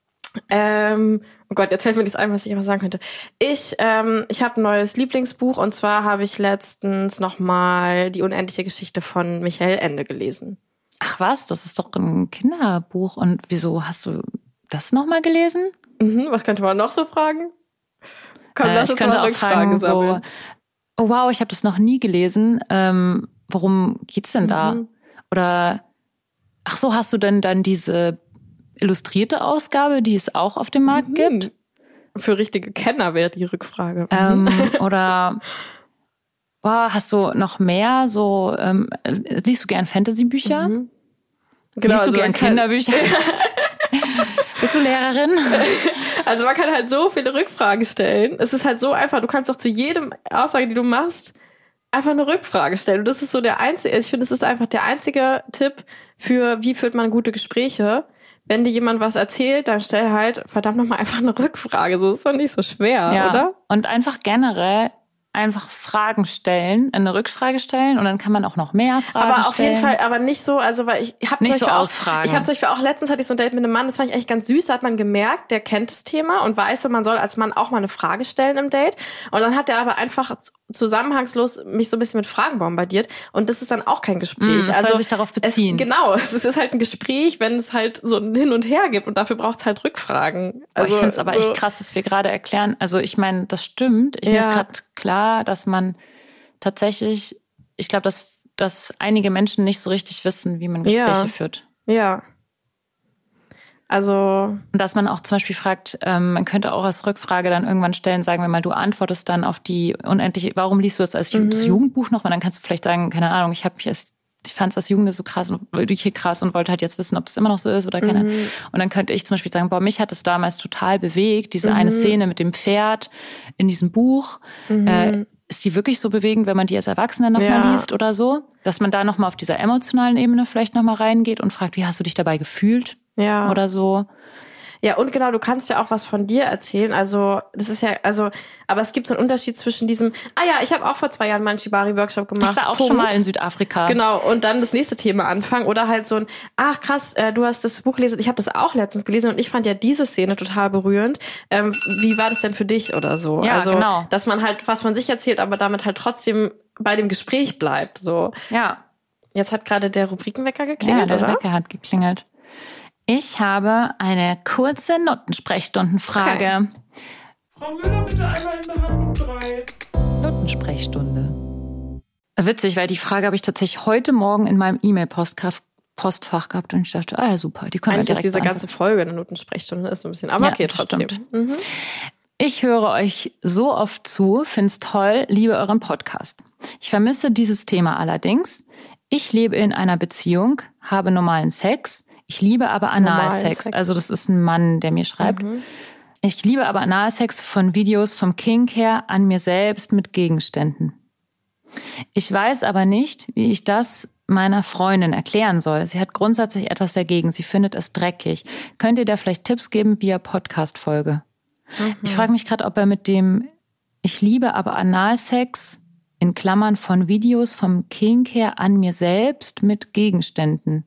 Ähm, oh Gott, jetzt fällt mir nichts ein, was ich einfach sagen könnte. Ich, ähm, ich habe ein neues Lieblingsbuch und zwar habe ich letztens nochmal die unendliche Geschichte von Michael Ende gelesen. Ach was, das ist doch ein Kinderbuch. Und wieso hast du das nochmal gelesen? Mhm, was könnte man noch so fragen? Komm, äh, lass ich uns könnte mal auch Rückfragen fragen, sammeln. so, oh wow, ich habe das noch nie gelesen. Ähm, worum geht's denn da? Mhm. Oder, ach so, hast du denn dann diese illustrierte Ausgabe, die es auch auf dem Markt mhm. gibt? Für richtige Kenner wäre die Rückfrage. Ähm, oder... Boah, hast du noch mehr so, ähm, liest du gern Fantasy-Bücher? Mhm. Genau, liest du also gern Kinderbücher? Bist du Lehrerin? Also man kann halt so viele Rückfragen stellen. Es ist halt so einfach, du kannst doch zu jedem Aussage, die du machst, einfach eine Rückfrage stellen. Und das ist so der einzige, ich finde, es ist einfach der einzige Tipp für, wie führt man gute Gespräche. Wenn dir jemand was erzählt, dann stell halt verdammt nochmal einfach eine Rückfrage. So ist doch nicht so schwer, ja. oder? Und einfach generell einfach Fragen stellen, eine Rückfrage stellen und dann kann man auch noch mehr Fragen aber auf stellen. jeden Fall, aber nicht so, also weil ich habe nicht zum so Beispiel ausfragen. Auch, ich habe zum Beispiel auch letztens hatte ich so ein Date mit einem Mann, das fand ich eigentlich ganz süß, da hat man gemerkt, der kennt das Thema und weiß so, man soll als Mann auch mal eine Frage stellen im Date und dann hat er aber einfach zusammenhangslos mich so ein bisschen mit Fragen bombardiert und das ist dann auch kein Gespräch. Mm, das also soll sich darauf beziehen. Es, genau, es ist halt ein Gespräch, wenn es halt so ein Hin und Her gibt und dafür braucht es halt Rückfragen. Also, ich finde es aber so echt krass, dass wir gerade erklären, also ich meine, das stimmt. Ich ja. Mir ist gerade klar, dass man tatsächlich, ich glaube, dass dass einige Menschen nicht so richtig wissen, wie man Gespräche Ja. führt. Ja. Also. Und dass man auch zum Beispiel fragt, ähm, man könnte auch als Rückfrage dann irgendwann stellen, sagen wir mal, du antwortest dann auf die unendliche, warum liest du das als Mhm. das Jugendbuch noch? Und dann kannst du vielleicht sagen, keine Ahnung, ich habe mich erst, ich fand es als Jugendliche so krass und hier krass und wollte halt jetzt wissen, ob das immer noch so ist oder keine Ahnung. Mhm. Und dann könnte ich zum Beispiel sagen, boah, mich hat es damals total bewegt, diese Mhm. eine Szene mit dem Pferd in diesem Buch. Mhm. Äh, ist die wirklich so bewegend, wenn man die als Erwachsene nochmal Ja. liest oder so? Dass man da nochmal auf dieser emotionalen Ebene vielleicht nochmal reingeht und fragt, wie hast du dich dabei gefühlt? Ja. Oder so. Ja, und genau, du kannst ja auch was von dir erzählen. Also, das ist ja, also, aber es gibt so einen Unterschied zwischen diesem, ah ja, ich habe auch vor zwei Jahren mal einen Shibari-Workshop gemacht. Ich war auch Punkt. schon mal in Südafrika. Genau, und dann das nächste Thema anfangen. Oder halt so ein, ach krass, äh, du hast das Buch gelesen, ich habe das auch letztens gelesen und ich fand ja diese Szene total berührend. Ähm, wie war das denn für dich oder so? Ja, also, genau. dass man halt was von sich erzählt, aber damit halt trotzdem bei dem Gespräch bleibt. So. Ja. Jetzt hat gerade der Rubrikenwecker geklingelt, Ja, der oder? Wecker hat geklingelt. Ich habe eine kurze Notensprechstundenfrage. Okay. Frau Müller, bitte einmal in Behandlung drei. Notensprechstunde. Witzig, weil die Frage habe ich tatsächlich heute Morgen in meinem E-Mail-Postfach Postfach gehabt und ich dachte, ah ja, super, die können wir Eigentlich ist direkt diese beantworten. ganze Folge eine Notensprechstunde, ist so ein bisschen, aber Ja, okay, das trotzdem. stimmt. Mhm. Ich höre euch so oft zu, find's toll, liebe euren Podcast. Ich vermisse dieses Thema allerdings. Ich lebe in einer Beziehung, habe normalen Sex. Ich liebe aber Analsex. Sex. Also das ist ein Mann, der mir schreibt. Mhm. Ich liebe aber Analsex von Videos vom Kink her an mir selbst mit Gegenständen. Ich weiß aber nicht, wie ich das meiner Freundin erklären soll. Sie hat grundsätzlich etwas dagegen. Sie findet es dreckig. Könnt ihr da vielleicht Tipps geben via Podcast-Folge? Mhm. Ich frage mich gerade, ob er mit dem Ich liebe aber Analsex in Klammern von Videos vom Kink her an mir selbst mit Gegenständen.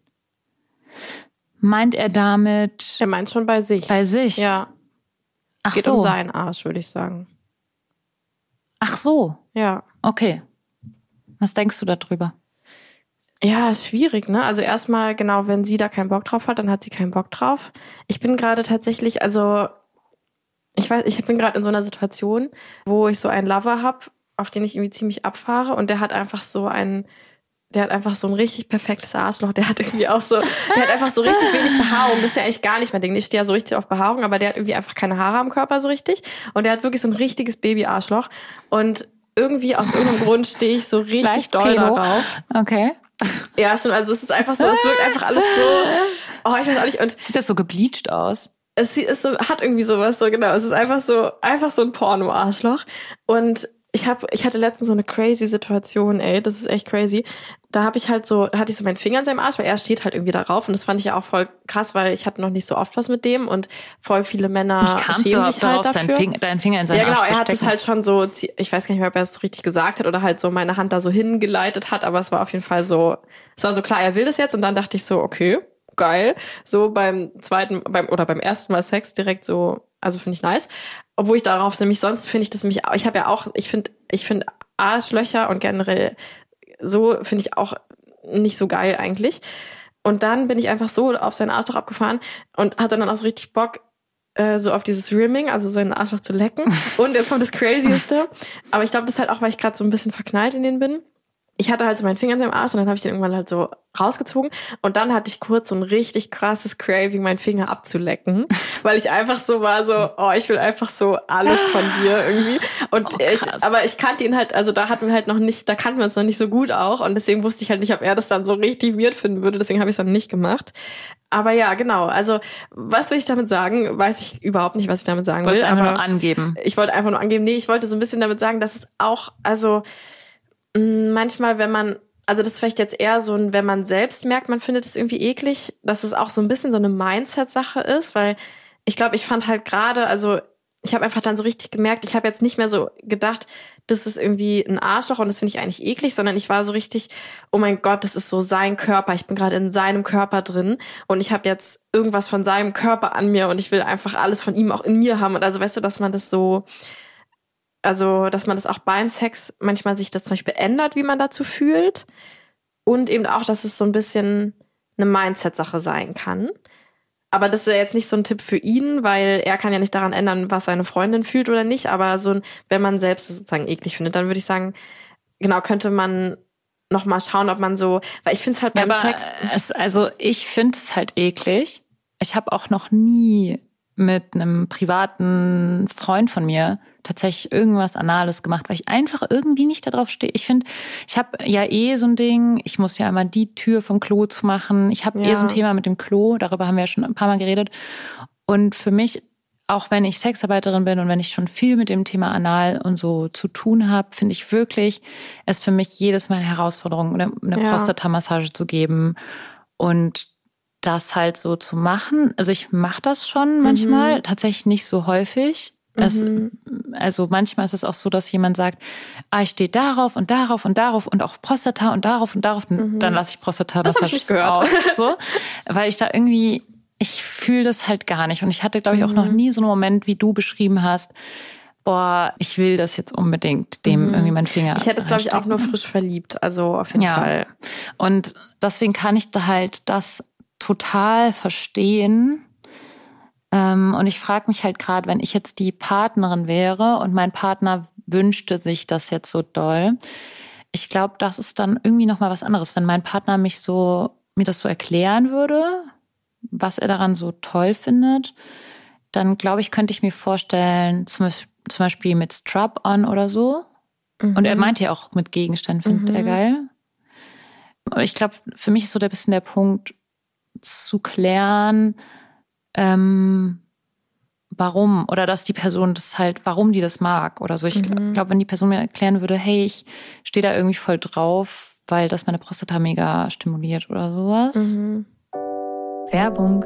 Meint er damit Er meint schon bei sich. bei sich? Ja. Es Ach geht so. um seinen Arsch, würde ich sagen. Ach so. Ja. Okay. Was denkst du darüber? Ja, schwierig, ne? Also erstmal, genau, wenn sie da keinen Bock drauf hat, dann hat sie keinen Bock drauf. Ich bin gerade tatsächlich, also ich weiß, ich bin gerade in so einer Situation, wo ich so einen Lover habe, auf den ich irgendwie ziemlich abfahre und der hat einfach so einen, der hat einfach so ein richtig perfektes Arschloch, der hat irgendwie auch so, der hat einfach so richtig wenig Behaarung, das ist ja eigentlich gar nicht mein Ding, ich stehe ja so richtig auf Behaarung, aber der hat irgendwie einfach keine Haare am Körper so richtig und der hat wirklich so ein richtiges Baby-Arschloch und irgendwie aus irgendeinem Grund stehe ich so richtig Leicht doll Pedo. darauf. Okay. Ja, stimmt. Also es ist einfach so, es wirkt einfach alles so. Oh, ich weiß auch nicht. Und Sieht das so gebleached aus? es sieht- es so, hat irgendwie sowas, so genau. Es ist einfach so, einfach so ein Porno-Arschloch. Und ich habe, ich hatte letztens so eine crazy Situation, ey, das ist echt crazy. Da habe ich halt so, da hatte ich so meinen Finger in seinem Arsch, weil er steht halt irgendwie darauf. Und das fand ich ja auch voll krass, weil ich hatte noch nicht so oft was mit dem und voll viele Männer Wie kamst du schämen überhaupt sich halt darauf, dafür. seinen Finger, deinen Finger in seinen Ja, genau, Arsch zu er hat es stecken? halt schon so, ich weiß gar nicht mehr, ob er es so richtig gesagt hat oder halt so meine Hand da so hingeleitet hat, aber es war auf jeden Fall so, es war so klar, er will das jetzt und dann dachte ich so, okay, geil. So beim zweiten, beim oder beim ersten Mal Sex direkt so, also finde ich nice. Obwohl ich darauf nämlich, sonst finde ich das nämlich, ich habe ja auch, ich finde, ich finde Arschlöcher und generell so finde ich auch nicht so geil eigentlich. Und dann bin ich einfach so auf seinen Arschloch abgefahren und hatte dann auch so richtig Bock, äh, so auf dieses Rimming, also seinen Arschloch zu lecken. Und jetzt kommt das Crazieste. Aber ich glaube, das ist halt auch, weil ich gerade so ein bisschen verknallt in den bin. Ich hatte halt so meinen Finger in seinem Arsch und dann habe ich den irgendwann halt so rausgezogen. Und dann hatte ich kurz so ein richtig krasses Craving, meinen Finger abzulecken. Weil ich einfach so war so, oh, ich will einfach so alles von dir irgendwie. Und Oh, ich, krass. aber ich kannte ihn halt, also da hatten wir halt noch nicht, da kannten wir uns noch nicht so gut auch. Und deswegen wusste ich halt nicht, ob er das dann so richtig weird finden würde. Deswegen habe ich es dann nicht gemacht. Aber ja, genau. Also, was will ich damit sagen? Weiß ich überhaupt nicht, was ich damit sagen Wolltest will. einfach aber nur angeben. ich wollte einfach nur angeben, nee, ich wollte so ein bisschen damit sagen, dass es auch, also mh, manchmal, wenn man, also das ist vielleicht jetzt eher so ein, wenn man selbst merkt, man findet es irgendwie eklig, dass es auch so ein bisschen so eine Mindset-Sache ist, weil ich glaube, ich fand halt gerade, also ich habe einfach dann so richtig gemerkt, ich habe jetzt nicht mehr so gedacht, das ist irgendwie ein Arschloch und das finde ich eigentlich eklig, sondern ich war so richtig, oh mein Gott, das ist so sein Körper, ich bin gerade in seinem Körper drin und ich habe jetzt irgendwas von seinem Körper an mir und ich will einfach alles von ihm auch in mir haben und also weißt du, dass man das so, also dass man das auch beim Sex manchmal sich das zum Beispiel ändert, wie man dazu fühlt und eben auch, dass es so ein bisschen eine Mindset-Sache sein kann. Aber das ist ja jetzt nicht so ein Tipp für ihn, weil er kann ja nicht daran ändern, was seine Freundin fühlt oder nicht. Aber so ein, wenn man selbst es sozusagen eklig findet, dann würde ich sagen, genau, könnte man nochmal schauen, ob man so, weil ich finde es halt beim ja, aber Sex... Es, also ich finde es halt eklig. Ich habe auch noch nie mit einem privaten Freund von mir tatsächlich irgendwas Anales gemacht, weil ich einfach irgendwie nicht darauf stehe. Ich finde, ich habe ja eh so ein Ding, ich muss ja immer die Tür vom Klo zu machen. Ich habe Ja. eh so ein Thema mit dem Klo, darüber haben wir ja schon ein paar Mal geredet. Und für mich, auch wenn ich Sexarbeiterin bin und wenn ich schon viel mit dem Thema Anal und so zu tun habe, finde ich wirklich, es ist für mich jedes Mal eine Herausforderung, eine, eine Ja. Prostata-Massage zu geben und das halt so zu machen. Also ich mache das schon manchmal, Mhm. tatsächlich nicht so häufig. Es, Mhm. also manchmal ist es auch so, dass jemand sagt, ah, ich stehe darauf und darauf und darauf und auch Prostata und darauf und darauf. Und Mhm. dann lasse ich Prostata Das hab ich nicht gehört. aus. So, weil ich da irgendwie, ich fühle das halt gar nicht. Und ich hatte, glaube ich, auch noch Mhm. nie so einen Moment, wie du beschrieben hast, boah, ich will das jetzt unbedingt, dem Mhm. irgendwie meinen Finger Ich hätte es, glaube ich, auch nur reinstecken. frisch verliebt. Also auf jeden Ja. Fall. Und deswegen kann ich da halt das total verstehen. Ähm, und ich frage mich halt gerade, wenn ich jetzt die Partnerin wäre und mein Partner wünschte sich das jetzt so doll, ich glaube, das ist dann irgendwie nochmal was anderes, wenn mein Partner mich so, mir das so erklären würde, was er daran so toll findet, dann glaube ich, könnte ich mir vorstellen, zum Beispiel, zum Beispiel mit Strap-on oder so. Mhm. Und er meinte ja auch mit Gegenständen, findet Mhm. er geil. Aber ich glaube, für mich ist so ein bisschen der Punkt, zu klären, ähm, warum oder dass die Person das halt, warum die das mag oder so. Ich Mhm. glaube, wenn die Person mir erklären würde, hey, ich stehe da irgendwie voll drauf, weil das meine Prostata mega stimuliert oder sowas. Mhm. Werbung.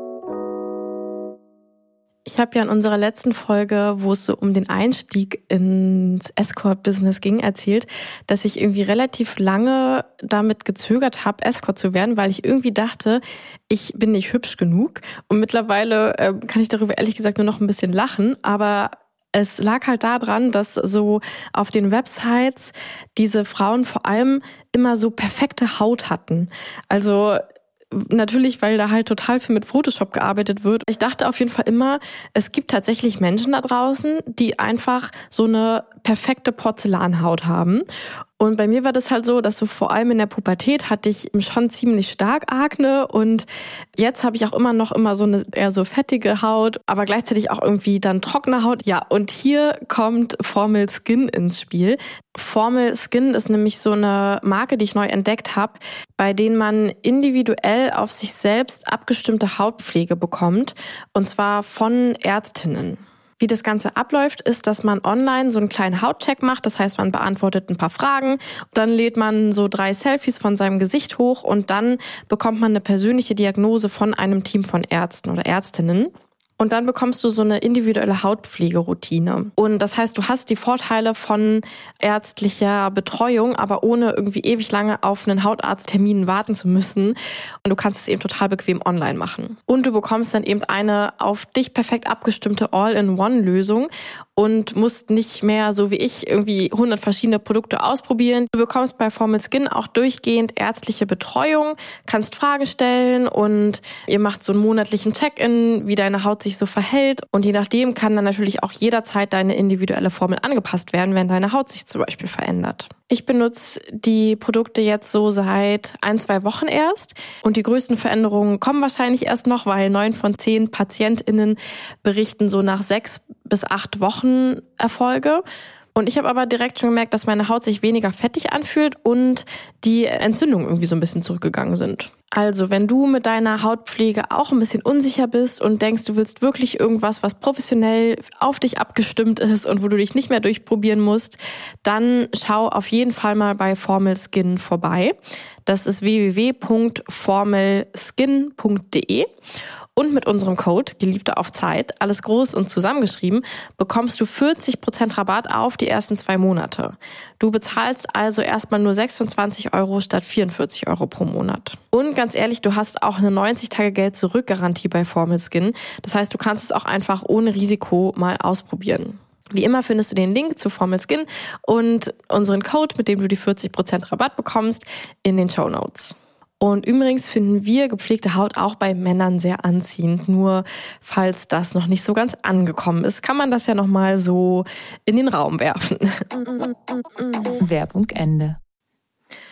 Ich habe ja in unserer letzten Folge, wo es so um den Einstieg ins Escort-Business ging, erzählt, dass ich irgendwie relativ lange damit gezögert habe, Escort zu werden, weil ich irgendwie dachte, ich bin nicht hübsch genug. Und mittlerweile äh, kann ich darüber ehrlich gesagt nur noch ein bisschen lachen, aber es lag halt daran, dass so auf den Websites diese Frauen vor allem immer so perfekte Haut hatten. Also natürlich, weil da halt total viel mit Photoshop gearbeitet wird. Ich dachte auf jeden Fall immer, es gibt tatsächlich Menschen da draußen, die einfach so eine perfekte Porzellanhaut haben. Und bei mir war das halt so, dass so vor allem in der Pubertät hatte ich schon ziemlich stark Akne und jetzt habe ich auch immer noch immer so eine eher so fettige Haut, aber gleichzeitig auch irgendwie dann trockene Haut. Ja, und hier kommt Formel Skin ins Spiel. Formel Skin ist nämlich so eine Marke, die ich neu entdeckt habe, bei denen man individuell auf sich selbst abgestimmte Hautpflege bekommt, und zwar von Ärztinnen. Wie das Ganze abläuft, ist, dass man online so einen kleinen Hautcheck macht. Das heißt, man beantwortet ein paar Fragen. Dann lädt man so drei Selfies von seinem Gesicht hoch und dann bekommt man eine persönliche Diagnose von einem Team von Ärzten oder Ärztinnen. Und dann bekommst du so eine individuelle Hautpflegeroutine. Und das heißt, du hast die Vorteile von ärztlicher Betreuung, aber ohne irgendwie ewig lange auf einen Hautarzttermin warten zu müssen. Und du kannst es eben total bequem online machen. Und du bekommst dann eben eine auf dich perfekt abgestimmte All-in-One-Lösung und musst nicht mehr, so wie ich, irgendwie hundert verschiedene Produkte ausprobieren. Du bekommst bei Formel Skin auch durchgehend ärztliche Betreuung, kannst Fragen stellen und ihr macht so einen monatlichen Check-in, wie deine Haut sich so verhält. Und je nachdem kann dann natürlich auch jederzeit deine individuelle Formel angepasst werden, wenn deine Haut sich zum Beispiel verändert. Ich benutze die Produkte jetzt so seit ein, zwei Wochen erst. Und die größten Veränderungen kommen wahrscheinlich erst noch, weil neun von zehn PatientInnen berichten so nach sechs bis acht Wochen Erfolge. Und ich habe aber direkt schon gemerkt, dass meine Haut sich weniger fettig anfühlt und die Entzündungen irgendwie so ein bisschen zurückgegangen sind. Also, wenn du mit deiner Hautpflege auch ein bisschen unsicher bist und denkst, du willst wirklich irgendwas, was professionell auf dich abgestimmt ist und wo du dich nicht mehr durchprobieren musst, dann schau auf jeden Fall mal bei Formel Skin vorbei. Das ist w w w punkt formel skin punkt d e. Und mit unserem Code Geliebte auf Zeit, alles groß und zusammengeschrieben, bekommst du vierzig Prozent Rabatt auf die ersten zwei Monate. Du bezahlst also erstmal nur sechsundzwanzig Euro statt vierundvierzig Euro pro Monat. Und ganz ehrlich, du hast auch eine neunzig Tage Geld-Zurück-Garantie bei Formel Skin. Das heißt, du kannst es auch einfach ohne Risiko mal ausprobieren. Wie immer findest du den Link zu Formel Skin und unseren Code, mit dem du die vierzig Prozent Rabatt bekommst, in den Shownotes. Und übrigens finden wir gepflegte Haut auch bei Männern sehr anziehend. Nur falls das noch nicht so ganz angekommen ist, kann man das ja nochmal so in den Raum werfen. Werbung Ende.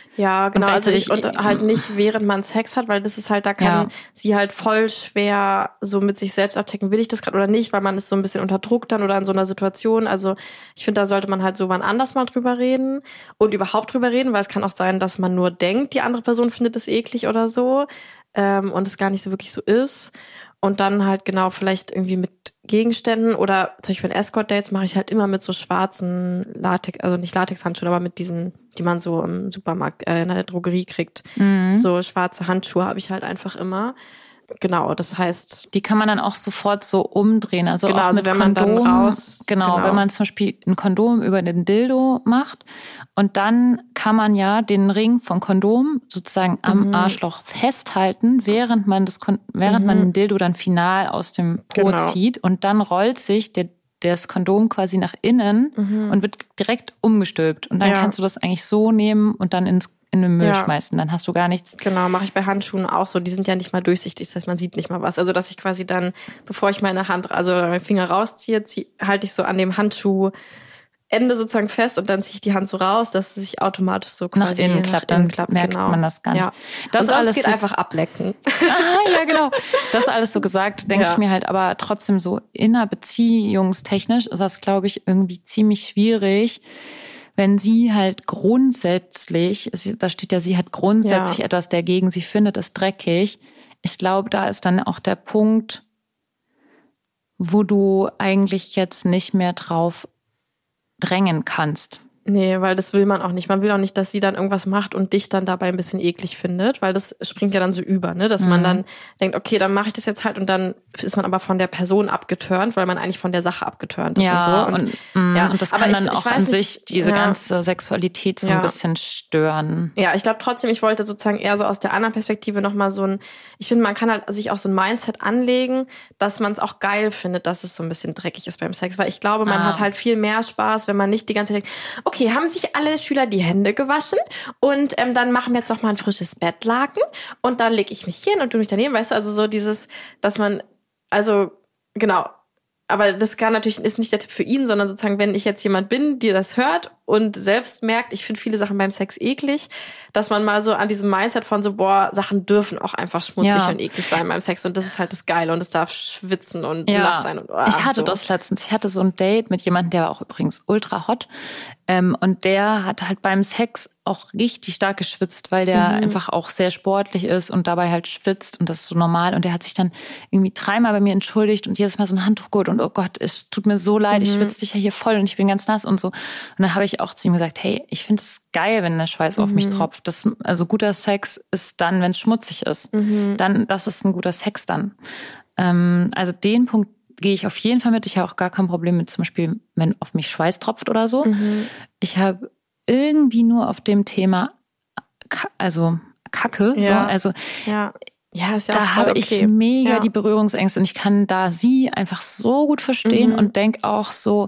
Ja, genau. Und Also ich, gleichzeitig- und halt nicht während man Sex hat, weil das ist halt, da kann Ja. sie halt voll schwer so mit sich selbst abchecken, will ich das gerade oder nicht, weil man ist so ein bisschen unter Druck dann oder in so einer Situation. Also ich finde, da sollte man halt so wann anders mal drüber reden und überhaupt drüber reden, weil es kann auch sein, dass man nur denkt, die andere Person findet es eklig oder so ähm, und es gar nicht so wirklich so ist. Und dann halt genau vielleicht irgendwie mit Gegenständen oder zum Beispiel Escort-Dates mache ich halt immer mit so schwarzen Latex, also nicht Latex-Handschuhen, aber mit diesen, die man so im Supermarkt, äh, in der Drogerie kriegt. Mhm. So schwarze Handschuhe habe ich halt einfach immer. Genau, das heißt, Die kann man dann auch sofort so umdrehen. Also Genau, auch also mit wenn man Kondom. dann raus- genau, genau. wenn man zum Beispiel ein Kondom über den Dildo macht und dann kann man ja den Ring vom Kondom sozusagen am Mhm. Arschloch festhalten, während man das Kon- während Mhm. man den Dildo dann final aus dem Po Genau. zieht und dann rollt sich der das Kondom quasi nach innen Mhm. und wird direkt umgestülpt. Und dann Ja. kannst du das eigentlich so nehmen und dann ins, in den Müll Ja. schmeißen. Dann hast du gar nichts. genau, mache ich bei Handschuhen auch so. Die sind ja nicht mal durchsichtig, das heißt, man sieht nicht mal was. Also, dass ich quasi dann, bevor ich meine Hand, also meinen Finger rausziehe, zieh, halte ich so an dem Handschuhende sozusagen fest und dann ziehe ich die Hand so raus, dass es sich automatisch so Nach quasi innen klappt, dann klappt, merkt genau. man das gar nicht. Ja. Das und sonst alles geht sitzt- einfach ablecken. Ah, ja, genau. Das alles so gesagt, denke Ja. ich mir halt, aber trotzdem so innerbeziehungstechnisch ist das, glaube ich, irgendwie ziemlich schwierig, wenn sie halt grundsätzlich, es- da steht ja, sie hat grundsätzlich Ja. etwas dagegen, sie findet es dreckig. Ich glaube, da ist dann auch der Punkt, wo du eigentlich jetzt nicht mehr drauf drängen kannst. Nee, weil das will man auch nicht. Man will auch nicht, dass sie dann irgendwas macht und dich dann dabei ein bisschen eklig findet, weil das springt ja dann so über, ne? Dass man Mhm. dann denkt, okay, dann mache ich das jetzt halt und dann ist man aber von der Person abgeturnt, weil man eigentlich von der Sache abgeturnt ist Ja, und so. und, mm, ja, und das aber kann ich- dann ich auch weiß an nicht, sich diese ja. ganze Sexualität so Ja. ein bisschen stören. Ja, ich glaube trotzdem, ich wollte sozusagen eher so aus der anderen Perspektive nochmal so ein, ich finde, man kann halt sich auch so ein Mindset anlegen, dass man es auch geil findet, dass es so ein bisschen dreckig ist beim Sex, weil ich glaube, man Ah. hat halt viel mehr Spaß, wenn man nicht die ganze Zeit denkt, okay, haben sich alle Schüler die Hände gewaschen und ähm, dann machen wir jetzt noch mal ein frisches Bettlaken und dann lege ich mich hin und du mich daneben, weißt du, also so dieses, dass man, also genau, aber das kann natürlich, ist nicht der Tipp für ihn, sondern sozusagen, wenn ich jetzt jemand bin, die das hört und selbst merkt, ich finde viele Sachen beim Sex eklig, dass man mal so an diesem Mindset von so, boah, Sachen dürfen auch einfach schmutzig Ja. und eklig sein beim Sex und das ist halt das Geile und es darf schwitzen und Ja, nass sein. Und, oh, ich hatte so. das letztens. Ich hatte so ein Date mit jemandem, der war auch übrigens ultra hot. Ähm, und der hat halt beim Sex auch richtig stark geschwitzt, weil der Mhm. einfach auch sehr sportlich ist und dabei halt schwitzt und das ist so normal. Und der hat sich dann irgendwie dreimal bei mir entschuldigt und jedes Mal so ein Handtuch geholt und oh Gott, es tut mir so leid, ich Mhm. schwitze dich ja hier voll und ich bin ganz nass und so. Und dann habe ich auch zu ihm gesagt, hey, ich finde es geil, wenn der Schweiß auf mich Mhm. tropft. Das, also guter Sex ist dann, wenn es schmutzig ist. Mhm. Dann, das ist ein guter Sex dann. Ähm, also den Punkt gehe ich auf jeden Fall mit. Ich habe auch gar kein Problem mit zum Beispiel, wenn auf mich Schweiß tropft oder so. Mhm. Ich habe irgendwie nur auf dem Thema, Ka- also Kacke, Ja. so, also Ja. Ja, ist ja auch da voll habe okay. ich mega Ja. die Berührungsängste und ich kann da sie einfach so gut verstehen Mhm. und denke auch so,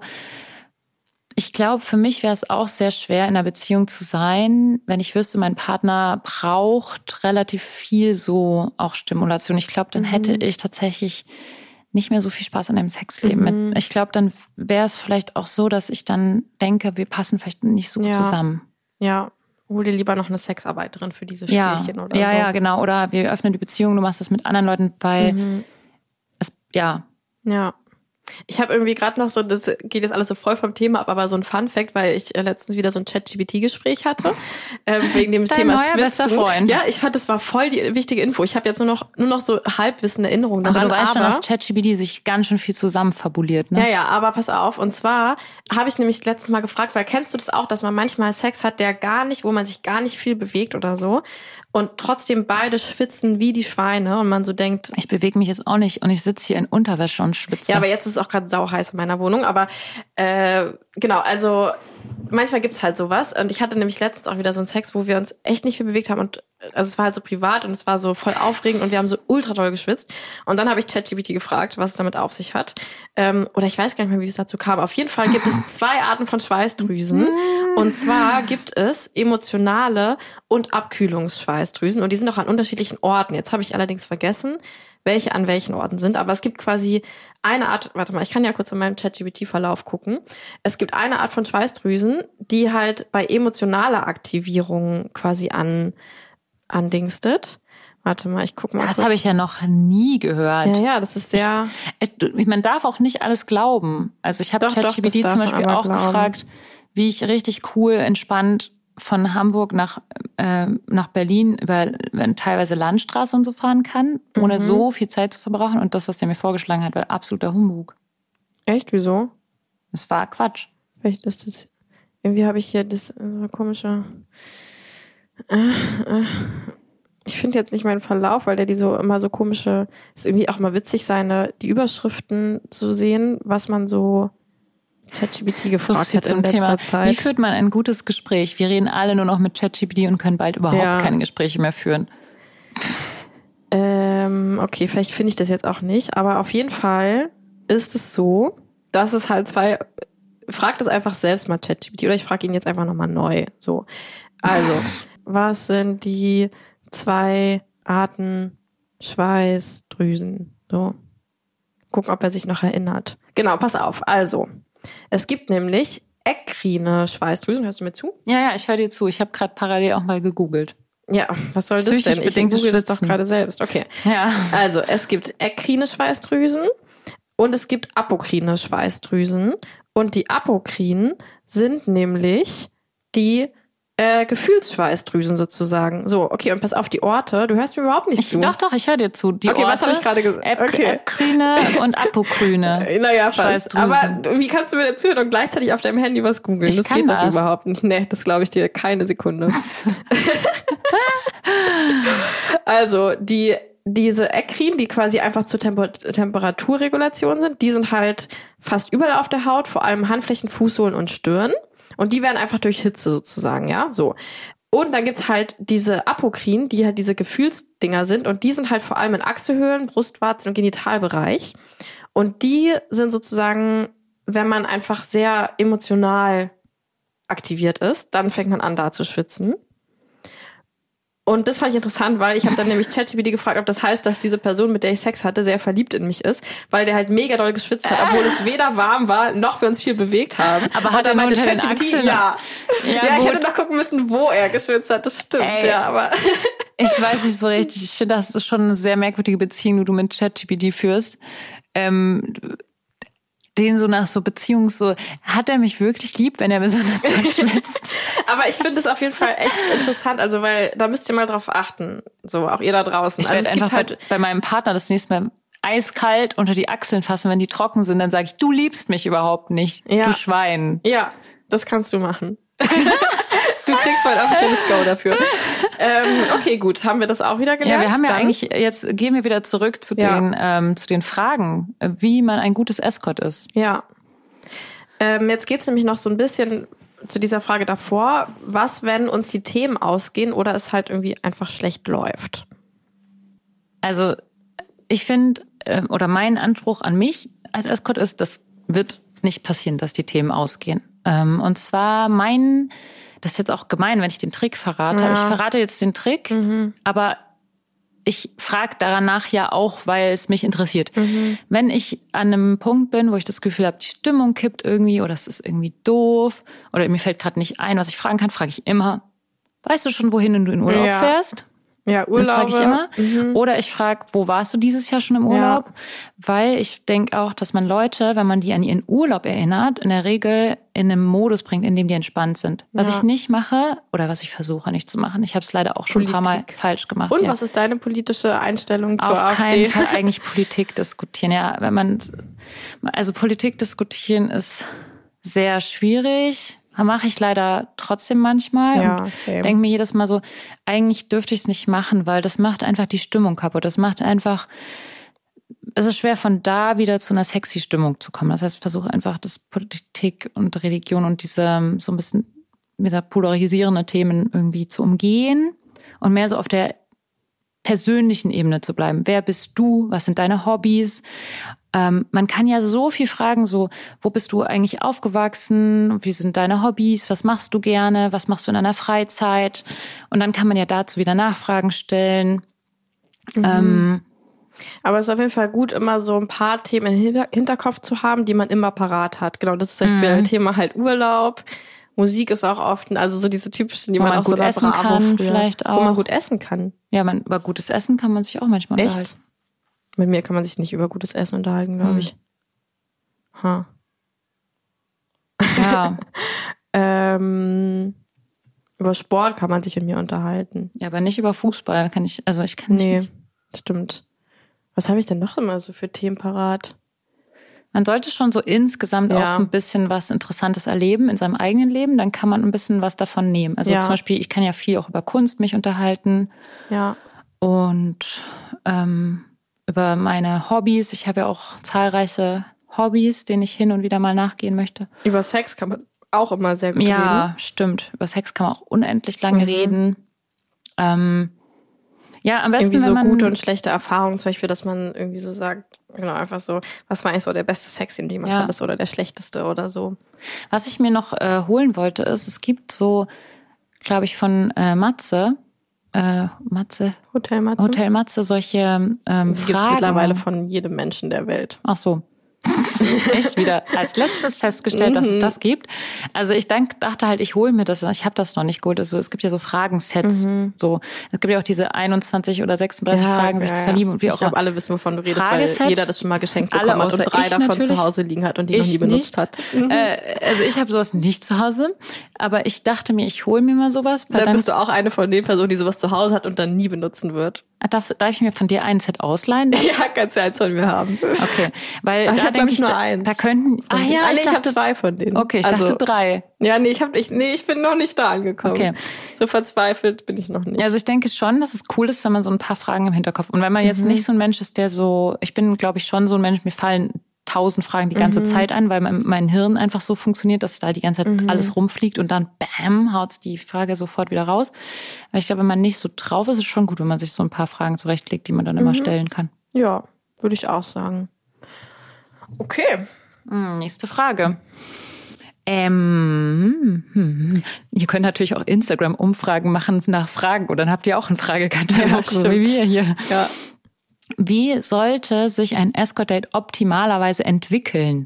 ich glaube, für mich wäre es auch sehr schwer, in einer Beziehung zu sein, wenn ich wüsste, mein Partner braucht relativ viel so auch Stimulation. Ich glaube, dann Mhm. hätte ich tatsächlich nicht mehr so viel Spaß an dem Sexleben. Mhm. Mit. Ich glaube, dann wäre es vielleicht auch so, dass ich dann denke, wir passen vielleicht nicht so gut Ja. zusammen. Ja, hol dir lieber noch eine Sexarbeiterin für diese Ja, Spielchen oder ja, so. ja, genau. Oder wir öffnen die Beziehung, du machst das mit anderen Leuten, weil Mhm. es, ja, Ja. Ich habe irgendwie gerade noch so, das geht jetzt alles so voll vom Thema ab, aber so ein Fun-Fact, weil ich äh, letztens wieder so ein Chat-G P T-Gespräch hatte, ähm, wegen dem Dein Thema neuer Schwitzen. bester Freund. Ja, ich fand, das war voll die wichtige Info. Ich habe jetzt nur noch nur noch so Halbwissen Erinnerungen aber daran. du weißt schon, aber, dass ChatGPT sich ganz schön viel zusammenfabuliert, ne? Ja, ja, aber pass auf. Und zwar habe ich nämlich letztes Mal gefragt, weil kennst du das auch, dass man manchmal Sex hat, der gar nicht, wo man sich gar nicht viel bewegt oder so und trotzdem beide schwitzen wie die Schweine und man so denkt, Ich bewege mich jetzt auch nicht und ich sitze hier in Unterwäsche und schwitze. ja, aber jetzt ist es auch gerade sauheiß in meiner Wohnung. Aber äh, genau, also manchmal gibt's halt sowas. Und ich hatte nämlich letztens auch wieder so einen Sex, wo wir uns echt nicht viel bewegt haben. Und also es war halt so privat und es war so voll aufregend und wir haben so ultra doll geschwitzt. Und dann habe ich ChatGPT gefragt, was es damit auf sich hat. Ähm, oder ich weiß gar nicht mehr, wie es dazu kam. Auf jeden Fall gibt es zwei Arten von Schweißdrüsen. Und zwar gibt es emotionale und Abkühlungsschweißdrüsen. Und die sind auch an unterschiedlichen Orten. Jetzt habe ich allerdings vergessen, welche an welchen Orten sind. Aber es gibt quasi eine Art, warte mal, ich kann ja kurz in meinem ChatGPT-Verlauf gucken. Es gibt eine Art von Schweißdrüsen, die halt bei emotionaler Aktivierung quasi an, andingstet. Warte mal, ich guck mal. Das habe ich ja noch nie gehört. Ja, ja, das ist sehr... Ich, ich, man darf auch nicht alles glauben. Also ich habe ChatGPT zum Beispiel auch glauben. gefragt, wie ich richtig cool, entspannt von Hamburg nach, äh, nach Berlin über teilweise Landstraße und so fahren kann, ohne mhm. so viel Zeit zu verbrauchen. Und das, was der mir vorgeschlagen hat, war absoluter Humbug. Echt? Wieso? Das war Quatsch. Vielleicht ist das... Irgendwie habe ich hier das äh, komische... Äh, äh. Ich finde jetzt nicht meinen Verlauf, weil der die so immer so komische, ist irgendwie auch mal witzig, seine, die Überschriften zu sehen, was man so ChatGPT gefragt hat in letzter Thema. Zeit. Wie führt man ein gutes Gespräch? Wir reden alle nur noch mit ChatGPT und können bald überhaupt ja. keine Gespräche mehr führen. Ähm, okay, vielleicht finde ich das jetzt auch nicht, aber auf jeden Fall ist es so, dass es halt zwei, fragt es einfach selbst mal ChatGPT oder ich frage ihn jetzt einfach nochmal neu. So, also, was sind die zwei Arten Schweißdrüsen. So. Gucken, ob er sich noch erinnert. Genau, pass auf. Also, es gibt nämlich ekkrine Schweißdrüsen. Hörst du mir zu? Ja, ja, ich höre dir zu. Ich habe gerade parallel auch mal gegoogelt. Ja, was soll das denn? Ich google das doch gerade selbst. Okay. Ja. Also, es gibt ekkrine Schweißdrüsen und es gibt apokrine Schweißdrüsen. Und die apokrinen sind nämlich die Äh, Gefühlsschweißdrüsen sozusagen. So, okay, und pass auf die Orte. Du hörst mir überhaupt nicht ich, zu. Doch, doch, ich höre dir zu. Die okay, Orte, was habe ich gerade gesagt? Okay. Ekkrine und apokrine. Naja, fast. Aber wie kannst du mir dazu und gleichzeitig auf deinem Handy was googeln? Das geht doch überhaupt nicht. Nee, das glaube ich dir keine Sekunde. Also, die diese Ekkrinen, die quasi einfach zur Temper- Temperaturregulation sind, die sind halt fast überall auf der Haut, vor allem Handflächen, Fußsohlen und Stirn. Und die werden einfach durch Hitze sozusagen, ja, so. Und dann gibt's halt diese Apokrinen, die halt diese Gefühlsdinger sind und die sind halt vor allem in Achselhöhlen, Brustwarzen und Genitalbereich. Und die sind sozusagen, wenn man einfach sehr emotional aktiviert ist, dann fängt man an, da zu schwitzen. Und das fand ich interessant, weil ich habe dann nämlich ChatGPT gefragt, ob das heißt, dass diese Person, mit der ich Sex hatte, sehr verliebt in mich ist, weil der halt mega doll geschwitzt hat, obwohl es weder warm war, noch wir uns viel bewegt haben. Aber hat er meinte unter den Achseln? Ja, ja, ja ich gut. hätte noch gucken müssen, wo er geschwitzt hat, das stimmt, Ey, ja, aber... Ich weiß nicht so richtig, ich finde, das ist schon eine sehr merkwürdige Beziehung, die du mit ChatGPT führst. Ähm... den so nach so Beziehungs so, hat er mich wirklich lieb, wenn er besonders so schwitzt? Aber ich finde es auf jeden Fall echt interessant, also weil, da müsst ihr mal drauf achten, so auch ihr da draußen. Ich also werde einfach halt bei, bei meinem Partner das nächste Mal eiskalt unter die Achseln fassen, wenn die trocken sind, dann sage ich, du liebst mich überhaupt nicht, ja. Du Schwein. Ja, das kannst du machen. Du kriegst mein offizielles Go dafür. Ähm, okay, gut, haben wir das auch wieder gelernt? Ja, wir haben ja Dann, eigentlich, jetzt gehen wir wieder zurück zu ja. den ähm, zu den Fragen, wie man ein gutes Escort ist. Ja. Ähm, jetzt geht's nämlich noch so ein bisschen zu dieser Frage davor. Was, wenn uns die Themen ausgehen oder es halt irgendwie einfach schlecht läuft? Also ich finde, äh, oder mein Anspruch an mich als Escort ist, das wird nicht passieren, dass die Themen ausgehen. Ähm, und zwar mein... Das ist jetzt auch gemein, wenn ich den Trick verrate. Ja. Ich verrate jetzt den Trick, mhm. aber ich frage danach ja auch, weil es mich interessiert. Mhm. Wenn ich an einem Punkt bin, wo ich das Gefühl habe, die Stimmung kippt irgendwie oder es ist irgendwie doof oder mir fällt gerade nicht ein, was ich fragen kann, frage ich immer, weißt du schon, wohin du in Urlaub ja. fährst? Ja, Urlaub. Das frage ich immer. Mhm. Oder ich frage, wo warst du dieses Jahr schon im Urlaub? Ja. Weil ich denke auch, dass man Leute, wenn man die an ihren Urlaub erinnert, in der Regel in einen Modus bringt, in dem die entspannt sind. Was ja. ich nicht mache oder was ich versuche nicht zu machen. Ich habe es leider auch schon Politik. ein paar Mal falsch gemacht. Und ja. was ist deine politische Einstellung zur Auf AfD? Auf keinen Fall eigentlich Politik diskutieren. Ja, wenn man, also Politik diskutieren ist sehr schwierig. Mache ich leider trotzdem manchmal ja, und denke mir jedes Mal so, eigentlich dürfte ich es nicht machen, weil das macht einfach die Stimmung kaputt. Das macht einfach, es ist schwer von da wieder zu einer sexy Stimmung zu kommen. Das heißt, ich versuche einfach, das Politik und Religion und diese so ein bisschen dieser polarisierende Themen irgendwie zu umgehen und mehr so auf der persönlichen Ebene zu bleiben. Wer bist du? Was sind deine Hobbys? Ähm, man kann ja so viel fragen, so, wo bist du eigentlich aufgewachsen? Wie sind deine Hobbys? Was machst du gerne? Was machst du in deiner Freizeit? Und dann kann man ja dazu wieder Nachfragen stellen. Mhm. Ähm, Aber es ist auf jeden Fall gut, immer so ein paar Themen im Hinter- Hinterkopf zu haben, die man immer parat hat. Genau, das ist zum Beispiel Mhm. ein Thema halt Urlaub. Musik ist auch oft, also so diese typischen, die Wo man, man auch so gut der essen Bravo kann, früher, vielleicht Wo man auch. gut essen kann. Ja, man, über gutes Essen kann man sich auch manchmal Echt? unterhalten. Mit mir kann man sich nicht über gutes Essen unterhalten, glaube Hm. ich. Ha. Ja. Ähm, über Sport kann man sich mit mir unterhalten. Ja, aber nicht über Fußball kann ich, also ich kann Nee, nicht. stimmt. Was habe ich denn noch immer so für Themen parat? Man sollte schon so insgesamt Ja. auch ein bisschen was Interessantes erleben in seinem eigenen Leben, dann kann man ein bisschen was davon nehmen. Also Ja. zum Beispiel, ich kann ja viel auch über Kunst mich unterhalten Ja. und ähm, über meine Hobbys. Ich habe ja auch zahlreiche Hobbys, denen ich hin und wieder mal nachgehen möchte. Über Sex kann man auch immer sehr gut Ja, reden. stimmt. Über Sex kann man auch unendlich lange Mhm. reden. Ähm, ja, am besten, Irgendwie so wenn man gute und schlechte Erfahrungen, zum Beispiel, dass man irgendwie so sagt, genau, einfach so, was war eigentlich so der beste Sex, den du jemals Ja. hattest oder der schlechteste oder so. Was ich mir noch äh, holen wollte, ist, es gibt so, glaube ich, von äh, Matze, äh, Matze, Hotel Matze. Hotel Matze, solche ähm, Die gibt's Fragen. mittlerweile von jedem Menschen der Welt. Ach so. Echt wieder als letztes festgestellt, dass es Mhm. das gibt. Also ich denk, dachte halt, ich hole mir das. Ich habe das noch nicht geholt. Also es gibt ja so Fragensets. Mhm. So, es gibt ja auch diese einundzwanzig oder sechsunddreißig Fragen, sich ja, zu ja. verlieben und wie Ich auch glaube, immer. alle wissen, wovon du redest, Fragesets, weil jeder das schon mal geschenkt alle bekommen hat außer und drei ich davon natürlich. zu Hause liegen hat und die noch Ich nie benutzt nicht. hat. Äh, also ich habe sowas nicht zu Hause, aber ich dachte mir, ich hole mir mal sowas. Weil Dann dann bist du auch eine von den Personen, die sowas zu Hause hat und dann nie benutzen wird. darf, darf ich mir von dir ein Set ausleihen? Ja, kannst ja eins von mir haben. Okay, weil Aber ich da hab, glaub denke ich, ich, nur da, eins. da könnten. Ah ja, ah, nee, ich ich habe dachte, zwei von denen. okay, ich also, dachte drei. Ja, nee, ich hab, ich, nee, ich bin noch nicht da angekommen. Okay. So verzweifelt bin ich noch nicht. Also ich denke schon, dass es cool ist, wenn man so ein paar Fragen im Hinterkopf. Und wenn man jetzt Mhm. nicht so ein Mensch ist, der so, ich bin, glaube ich, schon so ein Mensch, mir fallen tausend Fragen die ganze Mhm. Zeit ein, weil mein, mein Hirn einfach so funktioniert, dass da die ganze Zeit Mhm. alles rumfliegt und dann bam, haut's die Frage sofort wieder raus. Aber ich glaube, wenn man nicht so drauf ist, ist es schon gut, wenn man sich so ein paar Fragen zurechtlegt, die man dann immer Mhm. stellen kann. Ja, würde ich auch sagen. Okay. Hm, nächste Frage. Ähm, hm, ihr könnt natürlich auch Instagram-Umfragen machen nach Fragen und dann habt ihr auch einen Fragekatalog, Ja, so stimmt. wie wir hier. Ja. Wie sollte sich ein Escort-Date optimalerweise entwickeln?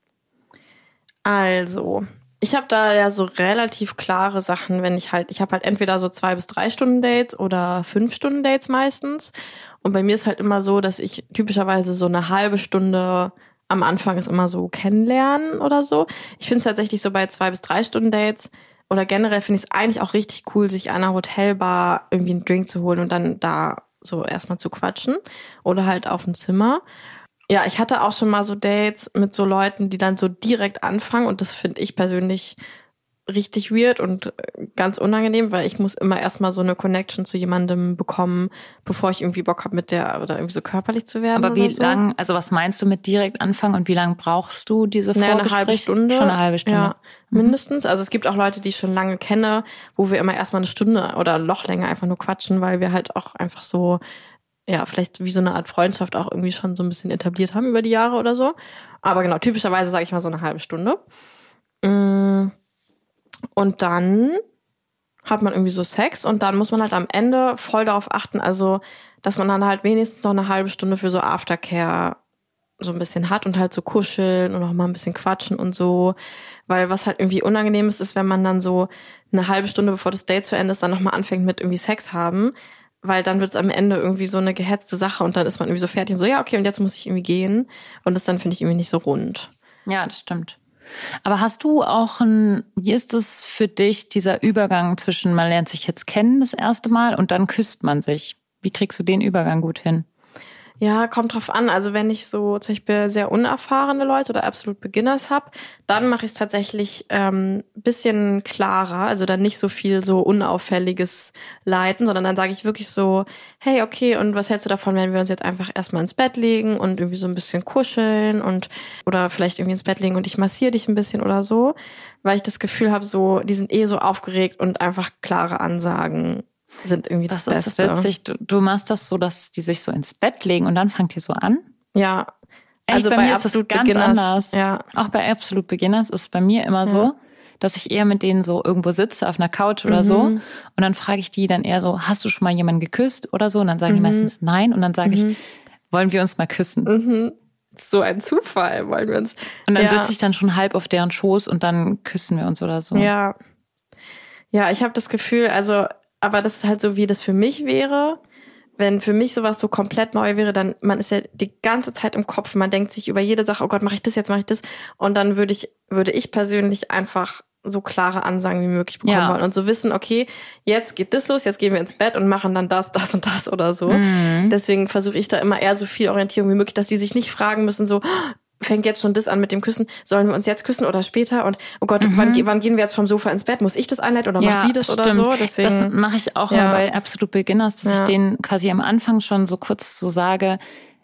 Also, ich habe da ja so relativ klare Sachen, wenn ich halt, ich habe halt entweder so zwei bis drei Stunden Dates oder fünf Stunden Dates meistens. Und bei mir ist halt immer so, dass ich typischerweise so eine halbe Stunde am Anfang ist immer so kennenlernen oder so. Ich finde es tatsächlich so bei zwei bis drei Stunden Dates oder generell finde ich es eigentlich auch richtig cool, sich an einer Hotelbar irgendwie einen Drink zu holen und dann da so erstmal zu quatschen oder halt auf dem Zimmer. Ja, ich hatte auch schon mal so Dates mit so Leuten, die dann so direkt anfangen und das finde ich persönlich richtig weird und ganz unangenehm, weil ich muss immer erstmal so eine Connection zu jemandem bekommen, bevor ich irgendwie Bock habe, mit der oder irgendwie so körperlich zu werden. Aber wie oder so. lang, also was meinst du mit direkt anfangen und wie lange brauchst du diese Naja, Vorgespräche? eine halbe Stunde. Schon eine halbe Stunde. Ja, mindestens. Also es gibt auch Leute, die ich schon lange kenne, wo wir immer erstmal eine Stunde oder noch länger einfach nur quatschen, weil wir halt auch einfach so, ja, vielleicht wie so eine Art Freundschaft auch irgendwie schon so ein bisschen etabliert haben über die Jahre oder so. Aber genau, typischerweise sage ich mal so eine halbe Stunde. Und dann hat man irgendwie so Sex und dann muss man halt am Ende voll darauf achten, also dass man dann halt wenigstens noch eine halbe Stunde für so Aftercare so ein bisschen hat und halt so kuscheln und auch mal ein bisschen quatschen und so. Weil was halt irgendwie unangenehm ist, ist, wenn man dann so eine halbe Stunde, bevor das Date zu Ende ist, dann nochmal anfängt mit irgendwie Sex haben. Weil dann wird es am Ende irgendwie so eine gehetzte Sache und dann ist man irgendwie so fertig und so, ja, okay, und jetzt muss ich irgendwie gehen. Und das dann finde ich irgendwie nicht so rund. Ja, das stimmt. Aber hast du auch ein, wie ist es für dich, dieser Übergang zwischen, man lernt sich jetzt kennen das erste Mal und dann küsst man sich? Wie kriegst du den Übergang gut hin? Ja, kommt drauf an. Also wenn ich so zum Beispiel sehr unerfahrene Leute oder absolut Beginners habe, dann mache ich es tatsächlich ähm, bisschen klarer. Also dann nicht so viel so unauffälliges Leiten, sondern dann sage ich wirklich so, hey, okay, und was hältst du davon, wenn wir uns jetzt einfach erstmal ins Bett legen und irgendwie so ein bisschen kuscheln und oder vielleicht irgendwie ins Bett legen und ich massiere dich ein bisschen oder so, weil ich das Gefühl habe, so die sind eh so aufgeregt und einfach klare Ansagen sind irgendwie das, Das Beste. ist witzig. Du, du machst das so, dass die sich so ins Bett legen und dann fangt ihr so an? Ja. Echt, Also bei, bei mir ist das Absolut ganz Beginners, anders. ja. Auch bei Absolut Beginners ist es bei mir immer Ja. so, dass ich eher mit denen so irgendwo sitze, auf einer Couch oder Mhm. so. Und dann frage ich die dann eher so, hast du schon mal jemanden geküsst oder so? Und dann sagen die Mhm. meistens nein. Und dann sage Mhm. ich, wollen wir uns mal küssen? Mhm. So ein Zufall, wollen wir uns. Und dann ja. sitze ich dann schon halb auf deren Schoß und dann küssen wir uns oder so. Ja. Ja, ich habe das Gefühl, also, aber das ist halt so, wie das für mich wäre. Wenn für mich sowas so komplett neu wäre, dann, man ist ja die ganze Zeit im Kopf, man denkt sich über jede Sache, oh Gott, mache ich das jetzt, mache ich das. Und dann würde ich, würde ich persönlich einfach so klare Ansagen wie möglich bekommen Ja. wollen und so wissen, okay, jetzt geht das los, jetzt gehen wir ins Bett und machen dann das, das und das oder so. Mhm. Deswegen versuche ich da immer eher so viel Orientierung wie möglich, dass die sich nicht fragen müssen, so, fängt jetzt schon das an mit dem Küssen, sollen wir uns jetzt küssen oder später? Und oh Gott, Mhm. wann, wann gehen wir jetzt vom Sofa ins Bett? Muss ich das einleiten oder Ja, macht sie das oder stimmt. so? Deswegen, das mache ich auch Ja. immer bei Absolute Beginners, dass Ja. ich denen quasi am Anfang schon so kurz so sage,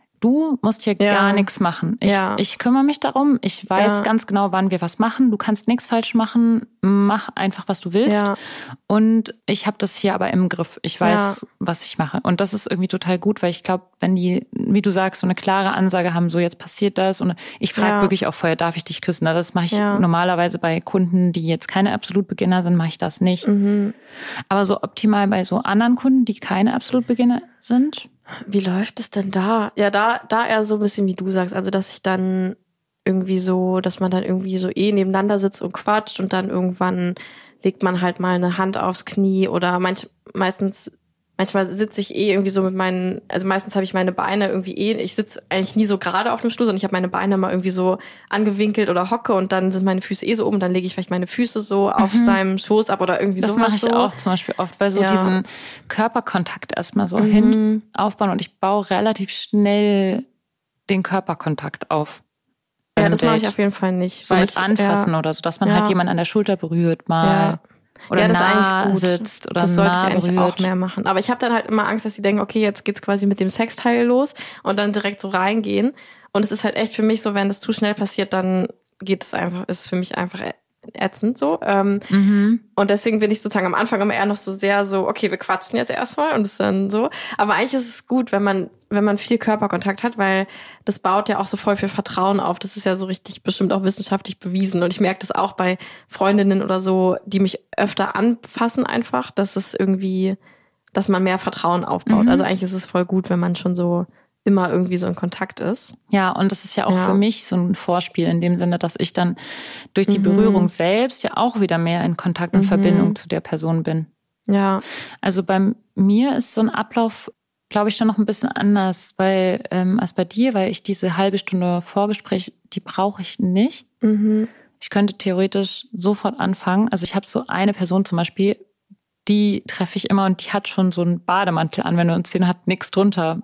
du musst hier Ja. gar nichts machen. Ich, Ja. ich kümmere mich darum. Ich weiß Ja. ganz genau, wann wir was machen. Du kannst nichts falsch machen. Mach einfach, was du willst. Ja. Und ich habe das hier aber im Griff. Ich weiß, Ja. was ich mache. Und das ist irgendwie total gut, weil ich glaube, wenn die, wie du sagst, so eine klare Ansage haben, so jetzt passiert das. Und ich frage Ja. wirklich auch vorher, darf ich dich küssen? Das mache ich Ja. normalerweise bei Kunden, die jetzt keine Absolut-Beginner sind, mache ich das nicht. Mhm. Aber so optimal bei so anderen Kunden, die keine Absolut-Beginner sind. Wie läuft es denn da? Ja, da, da eher so ein bisschen wie du sagst. Also, dass ich dann irgendwie so, dass man dann irgendwie so eh nebeneinander sitzt und quatscht und dann irgendwann legt man halt mal eine Hand aufs Knie oder manch, meistens, manchmal sitze ich eh irgendwie so mit meinen, also meistens habe ich meine Beine irgendwie eh, ich sitze eigentlich nie so gerade auf dem Stuhl, sondern ich habe meine Beine mal irgendwie so angewinkelt oder hocke und dann sind meine Füße eh so oben, dann lege ich vielleicht meine Füße so auf Mhm. seinem Schoß ab oder irgendwie Das sowas mache ich so. auch zum Beispiel oft, weil so Ja. diesen Körperkontakt erstmal so Mhm. hin aufbauen und ich baue relativ schnell den Körperkontakt auf. bei Ja, einem das mache ich Date. auf jeden Fall nicht. So weil mit ich, anfassen ja, oder so, dass man Ja. halt jemanden an der Schulter berührt mal. Ja. Oder ja, das ist nah eigentlich gut. sitzt oder das sollte ich nah eigentlich berührt. auch mehr machen. Aber ich habe dann halt immer Angst, dass sie denken, okay, jetzt geht's quasi mit dem Sexteil los und dann direkt so reingehen. Und es ist halt echt für mich so, wenn das zu schnell passiert, dann geht es einfach, ist für mich einfach ätzend so. Ähm, Mhm. und deswegen bin ich sozusagen am Anfang immer eher noch so sehr so, okay, wir quatschen jetzt erstmal und es dann so. Aber eigentlich ist es gut, wenn man, wenn man viel Körperkontakt hat, weil das baut ja auch so voll viel Vertrauen auf. Das ist ja so richtig bestimmt auch wissenschaftlich bewiesen. Und ich merke das auch bei Freundinnen oder so, die mich öfter anfassen einfach, dass es irgendwie, dass man mehr Vertrauen aufbaut. Mhm. Also eigentlich ist es voll gut, wenn man schon so immer irgendwie so in Kontakt ist. Ja, und das ist ja auch Ja. für mich so ein Vorspiel in dem Sinne, dass ich dann durch die Mhm. Berührung selbst ja auch wieder mehr in Kontakt und Mhm. Verbindung zu der Person bin. Ja. Also bei mir ist so ein Ablauf, glaube ich, schon noch ein bisschen anders, weil ähm, als bei dir, weil ich diese halbe Stunde Vorgespräch, die brauche ich nicht. Mhm. Ich könnte theoretisch sofort anfangen. Also ich habe so eine Person zum Beispiel, die treffe ich immer und die hat schon so einen Bademantel an, wenn du uns sehen, hat nichts drunter.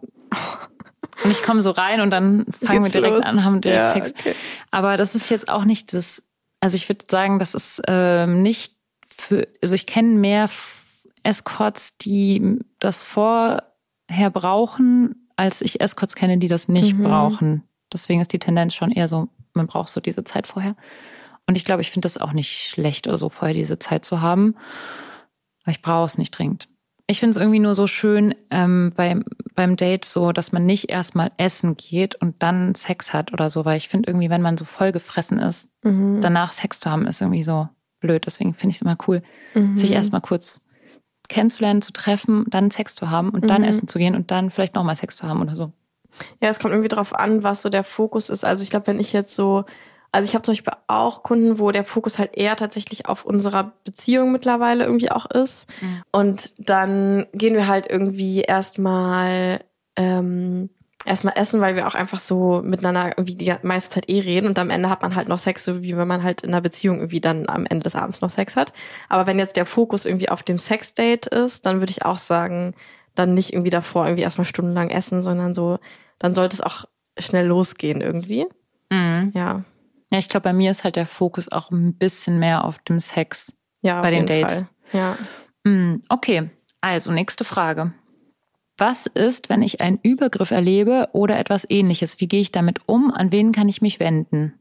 Und ich komme so rein und dann fangen Geht's wir direkt los? an, haben direkt Ja, Sex. okay. Aber das ist jetzt auch nicht das, also ich würde sagen, das ist ähm, nicht für, also ich kenne mehr F- Escorts, die das vorher brauchen, als ich Escorts kenne, die das nicht Mhm. brauchen. Deswegen ist die Tendenz schon eher so, man braucht so diese Zeit vorher. Und ich glaube, ich finde das auch nicht schlecht oder so, vorher diese Zeit zu haben. Aber ich brauche es nicht dringend. Ich finde es irgendwie nur so schön ähm, beim, beim Date so, dass man nicht erstmal essen geht und dann Sex hat oder so, weil ich finde irgendwie, wenn man so voll gefressen ist, Mhm. danach Sex zu haben, ist irgendwie so blöd. Deswegen finde ich es immer cool, Mhm. sich erstmal kurz kennenzulernen, zu treffen, dann Sex zu haben und dann Mhm. essen zu gehen und dann vielleicht nochmal Sex zu haben oder so. Ja, es kommt irgendwie drauf an, was so der Fokus ist. Also ich glaube, wenn ich jetzt so, also ich habe zum Beispiel auch Kunden, wo der Fokus halt eher tatsächlich auf unserer Beziehung mittlerweile irgendwie auch ist. Mhm. Und dann gehen wir halt irgendwie erstmal ähm, erstmal essen, weil wir auch einfach so miteinander irgendwie die meiste Zeit eh reden und am Ende hat man halt noch Sex, so wie wenn man halt in einer Beziehung irgendwie dann am Ende des Abends noch Sex hat. Aber wenn jetzt der Fokus irgendwie auf dem Sexdate ist, dann würde ich auch sagen, dann nicht irgendwie davor irgendwie erstmal stundenlang essen, sondern so, dann sollte es auch schnell losgehen irgendwie. Mhm. Ja. Ja, ich glaube, bei mir ist halt der Fokus auch ein bisschen mehr auf dem Sex. Ja, Bei auf den jeden Dates. Fall. Ja. Mm, Okay, also nächste Frage. Was ist, wenn ich einen Übergriff erlebe oder etwas Ähnliches? Wie gehe ich damit um? An wen kann ich mich wenden?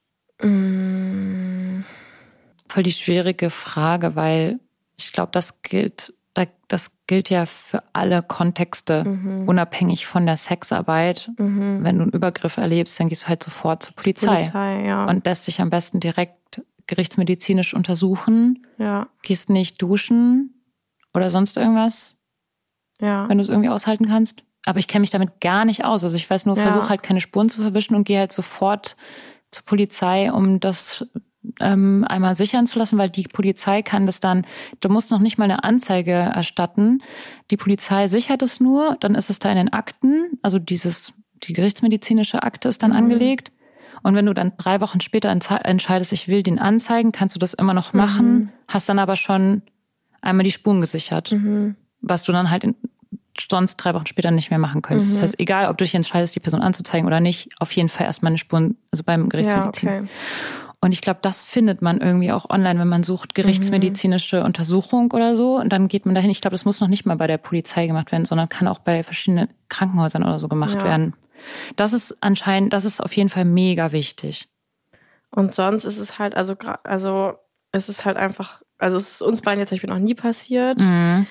Mm, Voll die schwierige Frage, weil ich glaube, das gilt, da- das gilt ja für alle Kontexte, mhm. unabhängig von der Sexarbeit. Mhm. Wenn du einen Übergriff erlebst, dann gehst du halt sofort zur Polizei, Polizei, ja. und lässt dich am besten direkt gerichtsmedizinisch untersuchen. ja, Gehst nicht duschen oder sonst irgendwas, ja. wenn du es irgendwie aushalten kannst. aber ich kenne mich damit gar nicht aus. Also ich weiß nur, Ja. versuche halt keine Spuren zu verwischen und gehe halt sofort zur Polizei, um das ähm, einmal sichern zu lassen, weil die Polizei kann das dann, du musst noch nicht mal eine Anzeige erstatten. Die Polizei sichert es nur, dann ist es da in den Akten, also dieses, die gerichtsmedizinische Akte ist dann Mhm. angelegt. Und wenn du dann drei Wochen später entze- entscheidest, ich will den anzeigen, kannst du das immer noch machen, Mhm. hast dann aber schon einmal die Spuren gesichert, Mhm. was du dann halt in, sonst drei Wochen später nicht mehr machen könntest. Mhm. Das heißt, egal, ob du dich entscheidest, die Person anzuzeigen oder nicht, auf jeden Fall erstmal eine Spuren, also beim Ja, Gerichtsmedizin. okay. Und ich glaube, das findet man irgendwie auch online, wenn man sucht gerichtsmedizinische Untersuchung oder so. Und dann geht man dahin. Ich glaube, das muss noch nicht mal bei der Polizei gemacht werden, sondern kann auch bei verschiedenen Krankenhäusern oder so gemacht Ja. werden. Das ist anscheinend, das ist auf jeden Fall mega wichtig. Und sonst ist es halt, also, gra- also es ist halt einfach, also es ist uns beiden jetzt zum Beispiel noch nie passiert. Mhm.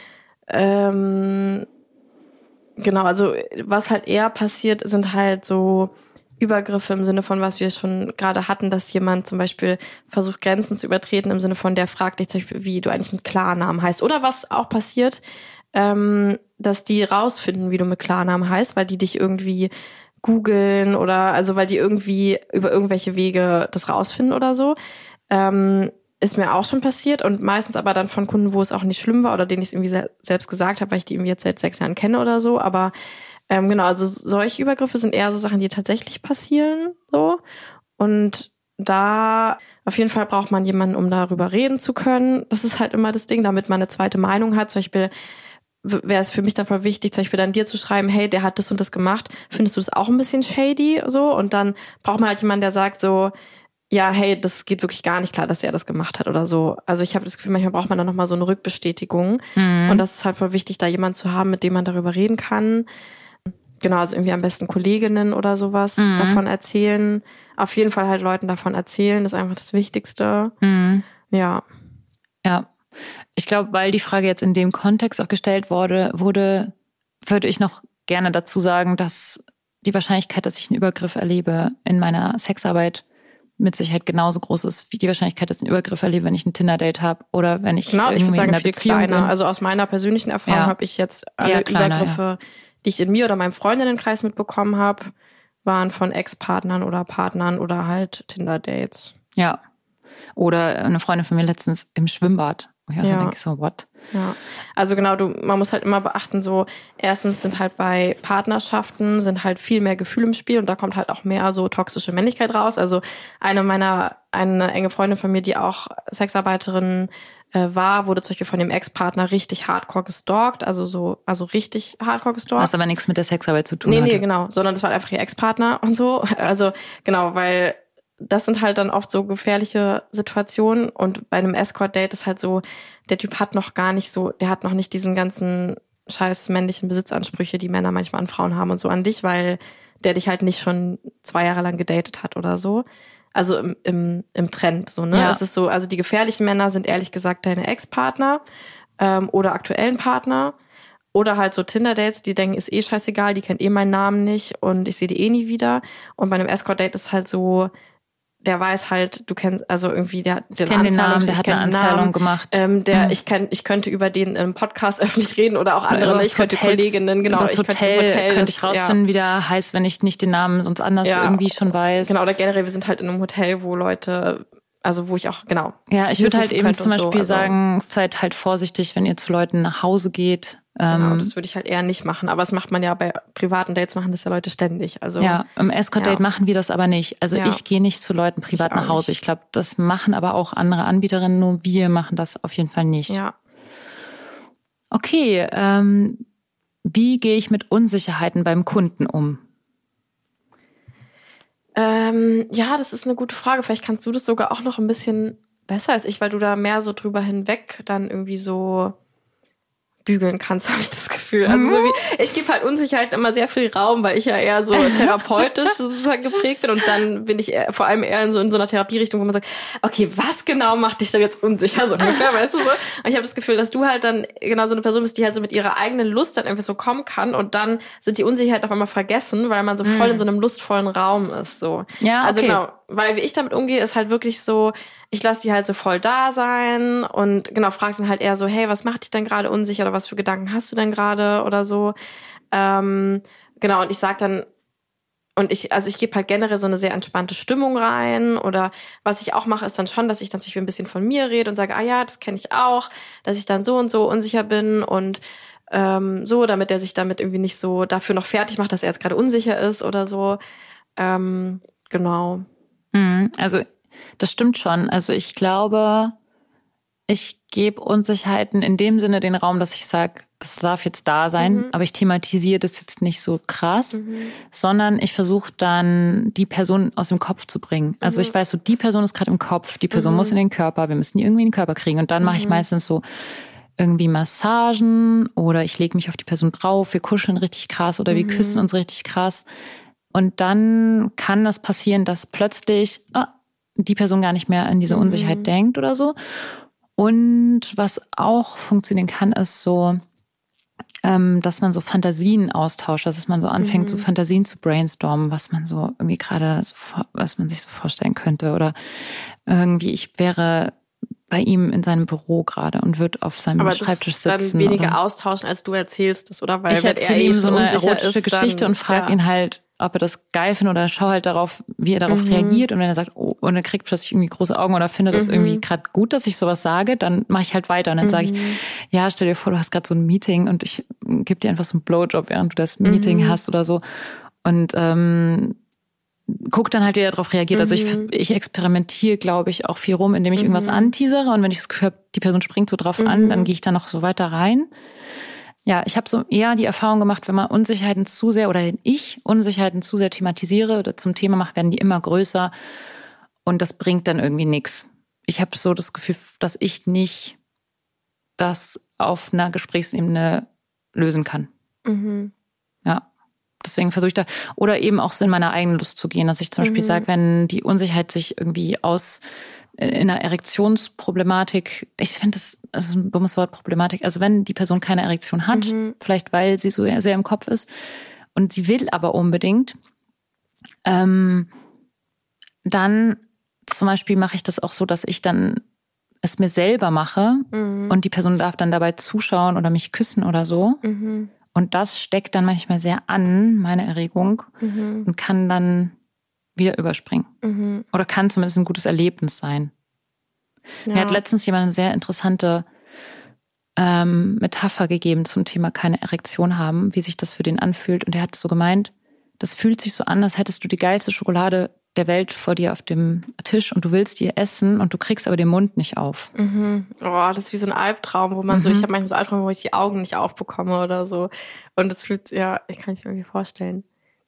Ähm, genau, also was halt eher passiert, sind halt so Übergriffe im Sinne von, was wir schon gerade hatten, dass jemand zum Beispiel versucht, Grenzen zu übertreten, im Sinne von, der fragt dich zum Beispiel, wie du eigentlich mit Klarnamen heißt. Oder was auch passiert, ähm, dass die rausfinden, wie du mit Klarnamen heißt, weil die dich irgendwie googeln oder, also weil die irgendwie über irgendwelche Wege das rausfinden oder so. Ähm, ist mir auch schon passiert und meistens aber dann von Kunden, wo es auch nicht schlimm war oder denen ich es irgendwie se- selbst gesagt habe, weil ich die irgendwie jetzt seit sechs Jahren kenne oder so. Aber ähm, genau, also solche Übergriffe sind eher so Sachen, die tatsächlich passieren. So. Und da auf jeden Fall braucht man jemanden, um darüber reden zu können. Das ist halt immer das Ding, damit man eine zweite Meinung hat. Zum Beispiel wäre es für mich dann voll wichtig, zum Beispiel dann dir zu schreiben, hey, der hat das und das gemacht. Findest du das auch ein bisschen shady? So. Und dann braucht man halt jemanden, der sagt so, ja, hey, das geht wirklich gar nicht klar, dass der das gemacht hat oder so. Also ich habe das Gefühl, manchmal braucht man dann nochmal so eine Rückbestätigung. Mhm. Und das ist halt voll wichtig, da jemanden zu haben, mit dem man darüber reden kann. Genau, also irgendwie am besten Kolleginnen oder sowas Mhm. davon erzählen. Auf jeden Fall halt Leuten davon erzählen, das ist einfach das Wichtigste. Mhm. Ja. Ja, ich glaube, weil die Frage jetzt in dem Kontext auch gestellt wurde, wurde, würde ich noch gerne dazu sagen, dass die Wahrscheinlichkeit, dass ich einen Übergriff erlebe in meiner Sexarbeit mit Sicherheit genauso groß ist, wie die Wahrscheinlichkeit, dass ich einen Übergriff erlebe, wenn ich ein Tinder-Date habe oder wenn ich Genau, ich irgendwie würde sagen in einer viel Beziehung kleiner. bin. Also aus meiner persönlichen Erfahrung Ja. habe ich jetzt alle Eher kleiner, Übergriffe, die ich in mir oder meinem Freundinnenkreis mitbekommen habe, waren von Ex-Partnern oder Partnern oder halt Tinder-Dates. Ja. Oder eine Freundin von mir letztens im Schwimmbad. Und ich auch so Ja. denke, so, what? Ja, also genau, du, man muss halt immer beachten, so erstens sind halt bei Partnerschaften sind halt viel mehr Gefühle im Spiel und da kommt halt auch mehr so toxische Männlichkeit raus. Also eine meiner, eine enge Freundin von mir, die auch Sexarbeiterin äh, war, wurde zum Beispiel von dem Ex-Partner richtig hardcore gestalkt, also so, also richtig hardcore gestalkt. Was aber nichts mit der Sexarbeit zu tun Nee, hatte. nee, genau, sondern das war einfach ihr Ex-Partner und so. Also genau, weil das sind halt dann oft so gefährliche Situationen und bei einem Escort-Date ist halt so, der Typ hat noch gar nicht so, der hat noch nicht diesen ganzen scheiß männlichen Besitzansprüche, die Männer manchmal an Frauen haben und so an dich, weil der dich halt nicht schon zwei Jahre lang gedatet hat oder so. Also im, im, im Trend so, ne? Ja. Es ist so, also die gefährlichen Männer sind ehrlich gesagt deine Ex-Partner ähm, oder aktuellen Partner. Oder halt so Tinder-Dates, die denken, ist eh scheißegal, die kennt eh meinen Namen nicht und ich sehe die eh nie wieder. Und bei einem Escort-Date ist halt so, der weiß halt, du kennst, also irgendwie, der hat Ich kenne den Namen, der hat eine Anzahlung gemacht. Ähm, der, Hm. ich kenn, ich könnte über den im Podcast öffentlich reden oder auch andere, Über ich könnte Hotels, Kolleginnen, genau, über das ich könnte Hotel, im Hotel, könnte das- ich rausfinden, wie der heißt, wenn ich nicht den Namen sonst anders Ja. irgendwie schon weiß. Genau, oder generell, wir sind halt in einem Hotel, wo Leute, also wo ich auch, genau. Ja, ich würde halt Hilfe eben könnte zum und so, Beispiel also- sagen, seid halt vorsichtig, wenn ihr zu Leuten nach Hause geht. Genau, Ähm, das würde ich halt eher nicht machen. Aber das macht man ja bei privaten Dates, machen das ja Leute ständig. Also ja, im Escort-Date Ja. machen wir das aber nicht. Also Ja. ich gehe nicht zu Leuten privat Ich auch nach Hause. nicht. Ich glaube, das machen aber auch andere Anbieterinnen, nur wir machen das auf jeden Fall nicht. ja. Okay, ähm, wie gehe ich mit Unsicherheiten beim Kunden um? Ähm, ja, das ist eine gute Frage. Vielleicht kannst du das sogar auch noch ein bisschen besser als ich, weil du da mehr so drüber hinweg dann irgendwie so bügeln kannst, habe ich das Gefühl. Also so wie, ich gebe halt Unsicherheit immer sehr viel Raum, weil ich ja eher so therapeutisch sozusagen geprägt bin und dann bin ich eher, vor allem eher in so, in so einer Therapierichtung, wo man sagt, okay, was genau macht dich denn jetzt unsicher, so ungefähr, weißt du so? Und ich habe das Gefühl, dass du halt dann genau so eine Person bist, die halt so mit ihrer eigenen Lust dann einfach so kommen kann und dann sind die Unsicherheiten auf einmal vergessen, weil man so voll in so einem lustvollen Raum ist, so. Ja, Also okay. genau, weil wie ich damit umgehe, ist halt wirklich so, ich lasse die halt so voll da sein und genau, frag dann halt eher so, hey, was macht dich denn gerade unsicher oder was für Gedanken hast du denn gerade oder so. Ähm, genau, und ich sag dann, und ich, also ich gebe halt generell so eine sehr entspannte Stimmung rein. Oder was ich auch mache, ist dann schon, dass ich dann zum Beispiel ein bisschen von mir rede und sage, ah ja, das kenne ich auch, dass ich dann so und so unsicher bin und ähm, so, damit er sich damit irgendwie nicht so dafür noch fertig macht, dass er jetzt gerade unsicher ist oder so. Ähm, genau. Mhm, also das stimmt schon. Also ich glaube, ich gebe Unsicherheiten in dem Sinne den Raum, dass ich sage, das darf jetzt da sein, mhm. aber ich thematisiere das jetzt nicht so krass, mhm. sondern ich versuche dann, die Person aus dem Kopf zu bringen. Also mhm. ich weiß so, die Person ist gerade im Kopf, die Person mhm. muss in den Körper, wir müssen die irgendwie in den Körper kriegen. Und dann mhm. mache ich meistens so irgendwie Massagen oder ich lege mich auf die Person drauf, wir kuscheln richtig krass oder wir mhm. küssen uns richtig krass. Und dann kann das passieren, dass plötzlich ah, die Person gar nicht mehr an diese Unsicherheit mhm. denkt oder so. Und was auch funktionieren kann, ist so, ähm, dass man so Fantasien austauscht, dass man so anfängt, mhm. so Fantasien zu brainstormen, was man so irgendwie gerade, so, was man sich so vorstellen könnte. Oder irgendwie, ich wäre bei ihm in seinem Büro gerade und würde auf seinem Aber Schreibtisch sitzen. Aber sitzen. weniger oder austauschen, als du erzählst es, oder? Weil ich erzähle ihm so eine erotische ist, Geschichte dann, und frage ja. ihn halt, ob er das geil findet oder schau halt darauf, wie er darauf mhm. reagiert. Und wenn er sagt, oh, und er kriegt plötzlich irgendwie große Augen oder findet das mhm. irgendwie gerade gut, dass ich sowas sage, dann mache ich halt weiter. Und dann mhm. sage ich, ja, stell dir vor, du hast gerade so ein Meeting und ich gebe dir einfach so einen Blowjob, während du das Meeting mhm. hast oder so. Und ähm, guck dann halt, wie er darauf reagiert. Mhm. Also ich, ich experimentiere, glaube ich, auch viel rum, indem ich mhm. irgendwas anteasere. Und wenn ich das Gefühl habe, die Person springt so drauf mhm. an, dann gehe ich da noch so weiter rein. Ja, ich habe so eher die Erfahrung gemacht, wenn man Unsicherheiten zu sehr oder ich Unsicherheiten zu sehr thematisiere oder zum Thema mache, werden die immer größer und das bringt dann irgendwie nichts. Ich habe so das Gefühl, dass ich nicht das auf einer Gesprächsebene lösen kann. Mhm. Ja, deswegen versuche ich da, oder eben auch so in meiner eigenen Lust zu gehen, dass ich zum Beispiel mhm. sage, wenn die Unsicherheit sich irgendwie aus in einer Erektionsproblematik, ich finde das, das ist ein dummes Wort, Problematik, also wenn die Person keine Erektion hat, mhm. vielleicht weil sie so sehr im Kopf ist und sie will aber unbedingt, ähm, dann zum Beispiel mache ich das auch so, dass ich dann es mir selber mache mhm. und die Person darf dann dabei zuschauen oder mich küssen oder so. Mhm. Und das steckt dann manchmal sehr an, meine Erregung, mhm. und kann dann wieder überspringen. Mhm. Oder kann zumindest ein gutes Erlebnis sein. Ja. Mir hat letztens jemand eine sehr interessante ähm, Metapher gegeben zum Thema keine Erektion haben, wie sich das für den anfühlt. Und er hat so gemeint, das fühlt sich so an, als hättest du die geilste Schokolade der Welt vor dir auf dem Tisch und du willst die essen und du kriegst aber den Mund nicht auf. Mhm. Oh, das ist wie so ein Albtraum, wo man mhm. so, ich habe manchmal so Albtraum, wo ich die Augen nicht aufbekomme oder so. Und das fühlt, ja, ich kann mich irgendwie vorstellen.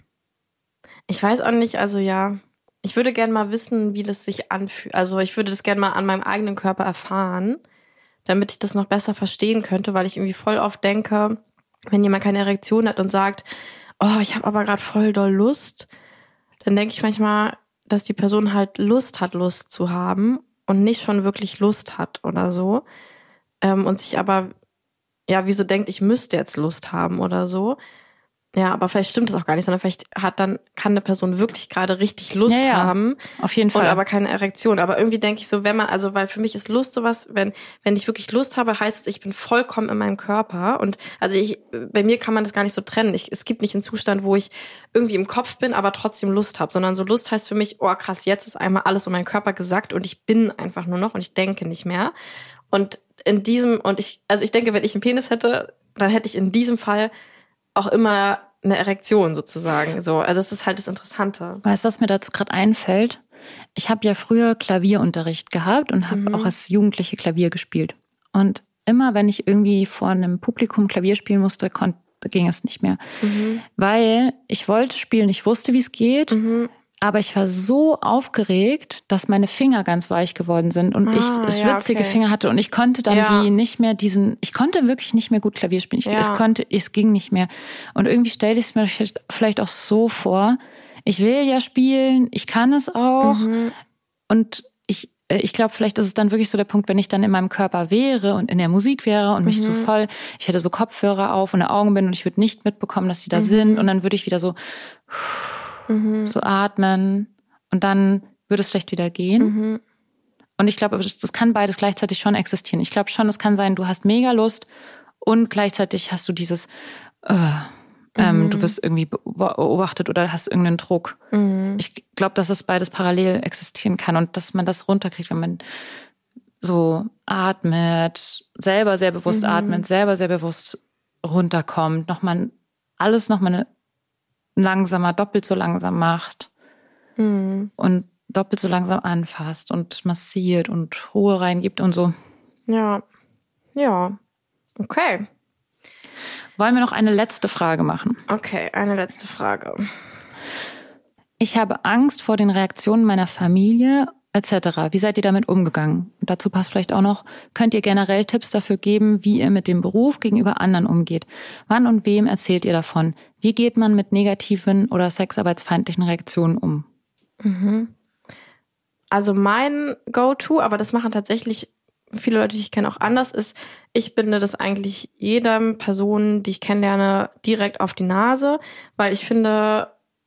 Ich weiß auch nicht, also ja, ich würde gerne mal wissen, wie das sich anfühlt. Also ich würde das gerne mal an meinem eigenen Körper erfahren, damit ich das noch besser verstehen könnte, weil ich irgendwie voll oft denke, wenn jemand keine Erektion hat und sagt, oh, ich habe aber gerade voll doll Lust, dann denke ich manchmal, dass die Person halt Lust hat, Lust zu haben und nicht schon wirklich Lust hat oder so. Ähm, und sich aber, ja, wieso denkt, ich müsste jetzt Lust haben oder so. Ja, aber vielleicht stimmt es auch gar nicht, sondern vielleicht hat dann, kann eine Person wirklich gerade richtig Lust ja, ja, haben. Auf jeden Fall. Und aber keine Erektion. Aber irgendwie denke ich so, wenn man, also, weil für mich ist Lust sowas, wenn, wenn ich wirklich Lust habe, heißt es, ich bin vollkommen in meinem Körper. Und also ich, bei mir kann man das gar nicht so trennen. Ich, es gibt nicht einen Zustand, wo ich irgendwie im Kopf bin, aber trotzdem Lust habe, sondern so Lust heißt für mich, oh krass, jetzt ist einmal alles um meinen Körper gesackt und ich bin einfach nur noch und ich denke nicht mehr. Und in diesem, und ich, also ich denke, wenn ich einen Penis hätte, dann hätte ich in diesem Fall auch immer eine Erektion sozusagen. So, also das ist halt das Interessante. Weißt du, was mir dazu gerade einfällt? Ich habe ja früher Klavierunterricht gehabt und habe mhm. auch als Jugendliche Klavier gespielt. Und immer, wenn ich irgendwie vor einem Publikum Klavier spielen musste, konnte, ging es nicht mehr. Mhm. Weil ich wollte spielen, ich wusste, wie es geht, mhm. aber ich war so aufgeregt, dass meine Finger ganz weich geworden sind und ah, ich schwitzige ja, okay. Finger hatte und ich konnte dann ja. die nicht mehr diesen, ich konnte wirklich nicht mehr gut Klavier spielen. Ich, ja. es konnte, es ging nicht mehr. Und irgendwie stelle ich es mir vielleicht auch so vor, ich will ja spielen, ich kann es auch mhm. und ich, ich glaube, vielleicht ist es dann wirklich so der Punkt, wenn ich dann in meinem Körper wäre und in der Musik wäre und mich mhm. so voll, ich hätte so Kopfhörer auf und Augen bin und ich würde nicht mitbekommen, dass die da mhm. sind und dann würde ich wieder so Mhm. so atmen und dann würde es vielleicht wieder gehen. Mhm. Und ich glaube, das kann beides gleichzeitig schon existieren. Ich glaube schon, es kann sein, du hast mega Lust und gleichzeitig hast du dieses, äh, Ähm, Mhm. Du wirst irgendwie beobachtet oder hast irgendeinen Druck. Mhm. Ich glaube, dass es beides parallel existieren kann und dass man das runterkriegt, wenn man so atmet, selber sehr bewusst Mhm. atmet, selber sehr bewusst runterkommt, nochmal alles nochmal langsamer, doppelt so langsam macht Mhm. und doppelt so langsam anfasst und massiert und Ruhe reingibt und so. Ja. Ja. Okay. Wollen wir noch eine letzte Frage machen? Okay, eine letzte Frage. Ich habe Angst vor den Reaktionen meiner Familie et cetera. Wie seid ihr damit umgegangen? Und dazu passt vielleicht auch noch, könnt ihr generell Tipps dafür geben, wie ihr mit dem Beruf gegenüber anderen umgeht? Wann und wem erzählt ihr davon? Wie geht man mit negativen oder sexarbeitsfeindlichen Reaktionen um? Mhm. Also mein Go-To, aber das machen tatsächlich viele Leute, die ich kenne, auch anders, ist, ich binde das eigentlich jeder Person, die ich kennenlerne, direkt auf die Nase, weil ich finde,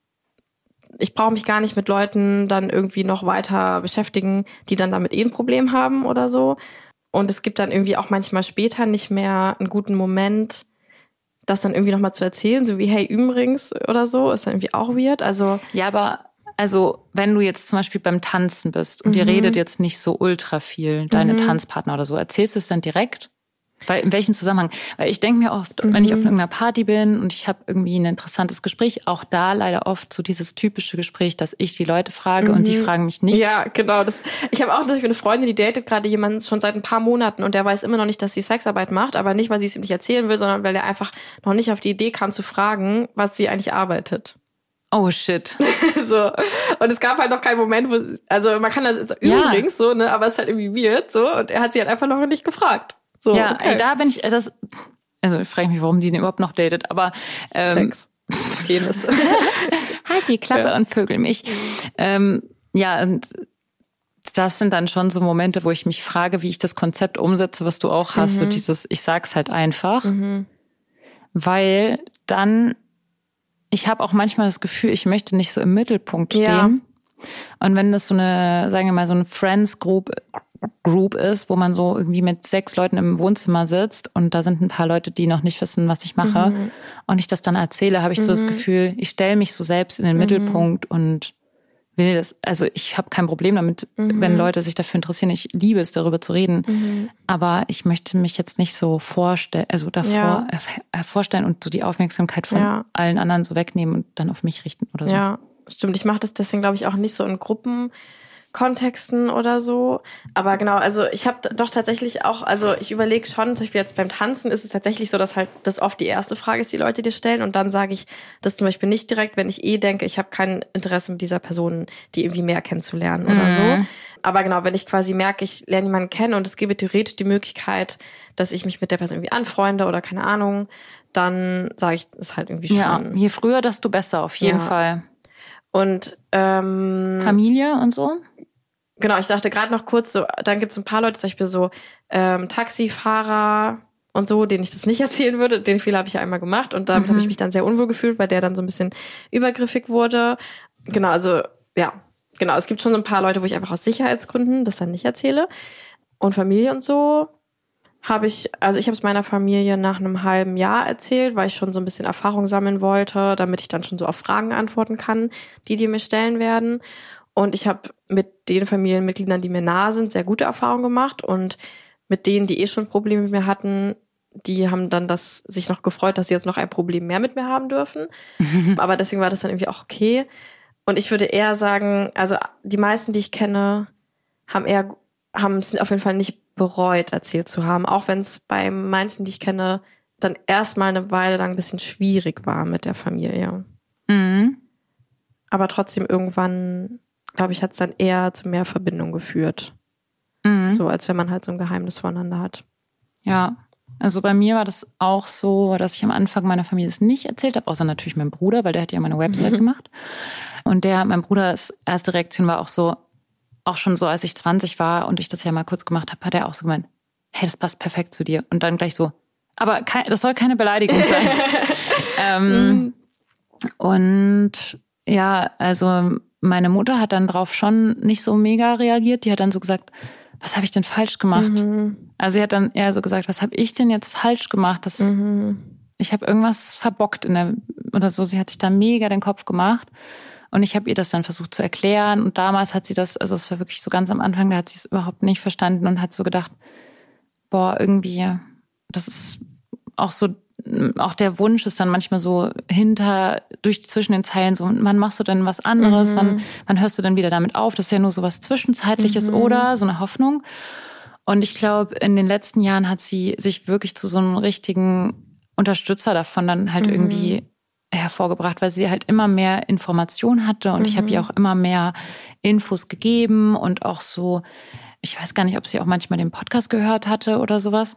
ich brauche mich gar nicht mit Leuten dann irgendwie noch weiter beschäftigen, die dann damit eh ein Problem haben oder so. Und es gibt dann irgendwie auch manchmal später nicht mehr einen guten Moment, das dann irgendwie nochmal zu erzählen, so wie, hey, übrigens oder so, ist dann irgendwie auch weird. Also Ja, aber also wenn du jetzt zum Beispiel beim Tanzen bist und ihr Mhm. redet jetzt nicht so ultra viel, deine Mhm. Tanzpartner oder so, erzählst du es dann direkt? Weil in welchem Zusammenhang? Weil ich denke mir oft, Mhm. wenn ich auf irgendeiner Party bin und ich habe irgendwie ein interessantes Gespräch, auch da leider oft so dieses typische Gespräch, dass ich die Leute frage und die Mhm. fragen mich nichts. Ja, genau. Das, ich habe auch natürlich eine Freundin, die datet gerade jemanden schon seit ein paar Monaten und der weiß immer noch nicht, dass sie Sexarbeit macht, aber nicht, weil sie es ihm nicht erzählen will, sondern weil er einfach noch nicht auf die Idee kam zu fragen, was sie eigentlich arbeitet. Oh shit. So. Und es gab halt noch keinen Moment, wo, also man kann das ist Ja. übrigens so, ne, aber es ist halt irgendwie weird, so. Und er hat sie halt einfach noch nicht gefragt. So, Ja, okay. ey, da bin ich, also, das, also ich frage mich, warum die den überhaupt noch datet, aber ähm, Sex. Penis. halt die Klappe Ja. und vögel mich. Ähm, ja, und das sind dann schon so Momente, wo ich mich frage, wie ich das Konzept umsetze, was du auch hast, so Mhm. dieses, ich sag's halt einfach, Mhm. weil dann, ich habe auch manchmal das Gefühl, ich möchte nicht so im Mittelpunkt stehen. Ja. Und wenn das so eine, sagen wir mal, so eine Friends Group, Group ist, wo man so irgendwie mit sechs Leuten im Wohnzimmer sitzt und da sind ein paar Leute, die noch nicht wissen, was ich mache, Mhm. und ich das dann erzähle, habe ich so das Mhm. Gefühl, ich stelle mich so selbst in den Mhm. Mittelpunkt und will das, also ich habe kein Problem damit, Mhm. wenn Leute sich dafür interessieren. Ich liebe es, darüber zu reden. Mhm. Aber ich möchte mich jetzt nicht so vorstellen, also davor Ja. herv- hervorstellen und so die Aufmerksamkeit von Ja. allen anderen so wegnehmen und dann auf mich richten oder so. Ja, stimmt. Ich mache das deswegen, glaube ich, auch nicht so in Gruppenkontexten oder so. Aber genau, also ich habe doch tatsächlich auch, also ich überlege schon, zum Beispiel jetzt beim Tanzen ist es tatsächlich so, dass halt das oft die erste Frage ist, die Leute dir stellen. Und dann sage ich das zum Beispiel nicht direkt, wenn ich eh denke, ich habe kein Interesse mit dieser Person, die irgendwie mehr kennenzulernen oder Mhm. so. Aber genau, wenn ich quasi merke, ich lerne jemanden kennen und es gäbe theoretisch die Möglichkeit, dass ich mich mit der Person irgendwie anfreunde oder keine Ahnung, dann sage ich das halt irgendwie schon. Ja, je früher, desto besser, auf jeden Ja. Fall. Und ähm, Familie und so? genau, ich dachte gerade noch kurz so, dann gibt es ein paar Leute, zum Beispiel so ähm, Taxifahrer und so, denen ich das nicht erzählen würde. Den Fehler habe ich ja einmal gemacht und damit Mhm. habe ich mich dann sehr unwohl gefühlt, weil der dann so ein bisschen übergriffig wurde. Genau, also ja, genau, es gibt schon so ein paar Leute, wo ich einfach aus Sicherheitsgründen das dann nicht erzähle. Und Familie und so habe ich, also ich habe es meiner Familie nach einem halben Jahr erzählt, weil ich schon so ein bisschen Erfahrung sammeln wollte, damit ich dann schon so auf Fragen antworten kann, die die mir stellen werden. Und ich habe mit den Familienmitgliedern, die mir nahe sind, sehr gute Erfahrungen gemacht. Und mit denen, die eh schon Probleme mit mir hatten, die haben dann das sich noch gefreut, dass sie jetzt noch ein Problem mehr mit mir haben dürfen. Aber deswegen war das dann irgendwie auch okay. Und ich würde eher sagen, also die meisten, die ich kenne, haben eher, haben es auf jeden Fall nicht bereut, erzählt zu haben. Auch wenn es bei manchen, die ich kenne, dann erstmal eine Weile lang ein bisschen schwierig war mit der Familie. Mhm. Aber trotzdem irgendwann, glaube ich, hat es dann eher zu mehr Verbindung geführt. Mhm. So als wenn man halt so ein Geheimnis voneinander hat. Ja, also bei mir war das auch so, dass ich am Anfang meiner Familie es nicht erzählt habe, außer natürlich meinem Bruder, weil der hat ja meine Website Mhm. gemacht. Und der, mein Bruders erste Reaktion war auch so, auch schon so, als ich zwanzig war und ich das ja mal kurz gemacht habe, hat er auch so gemeint, hey, das passt perfekt zu dir. Und dann gleich so, aber kein, das soll keine Beleidigung sein. ähm, und ja, also meine Mutter hat dann drauf schon nicht so mega reagiert. Die hat dann so gesagt, was habe ich denn falsch gemacht? Mhm. Also sie hat dann eher so gesagt, was habe ich denn jetzt falsch gemacht? Das, Mhm. ich habe irgendwas verbockt in der oder so. Sie hat sich da mega den Kopf gemacht. Und ich habe ihr das dann versucht zu erklären. Und damals hat sie das, also es war wirklich so ganz am Anfang, da hat sie es überhaupt nicht verstanden und hat so gedacht, boah, irgendwie, das ist auch so, auch der Wunsch ist dann manchmal so hinter, durch zwischen den Zeilen so, wann machst du denn was anderes, mhm. wann, wann hörst du denn wieder damit auf? Das ist ja nur so was Zwischenzeitliches mhm. oder so eine Hoffnung. Und ich glaube, in den letzten Jahren hat sie sich wirklich zu so einem richtigen Unterstützer davon dann halt mhm. irgendwie hervorgebracht, weil sie halt immer mehr Informationen hatte und mhm. ich habe ihr auch immer mehr Infos gegeben und auch so, ich weiß gar nicht, ob sie auch manchmal den Podcast gehört hatte oder sowas.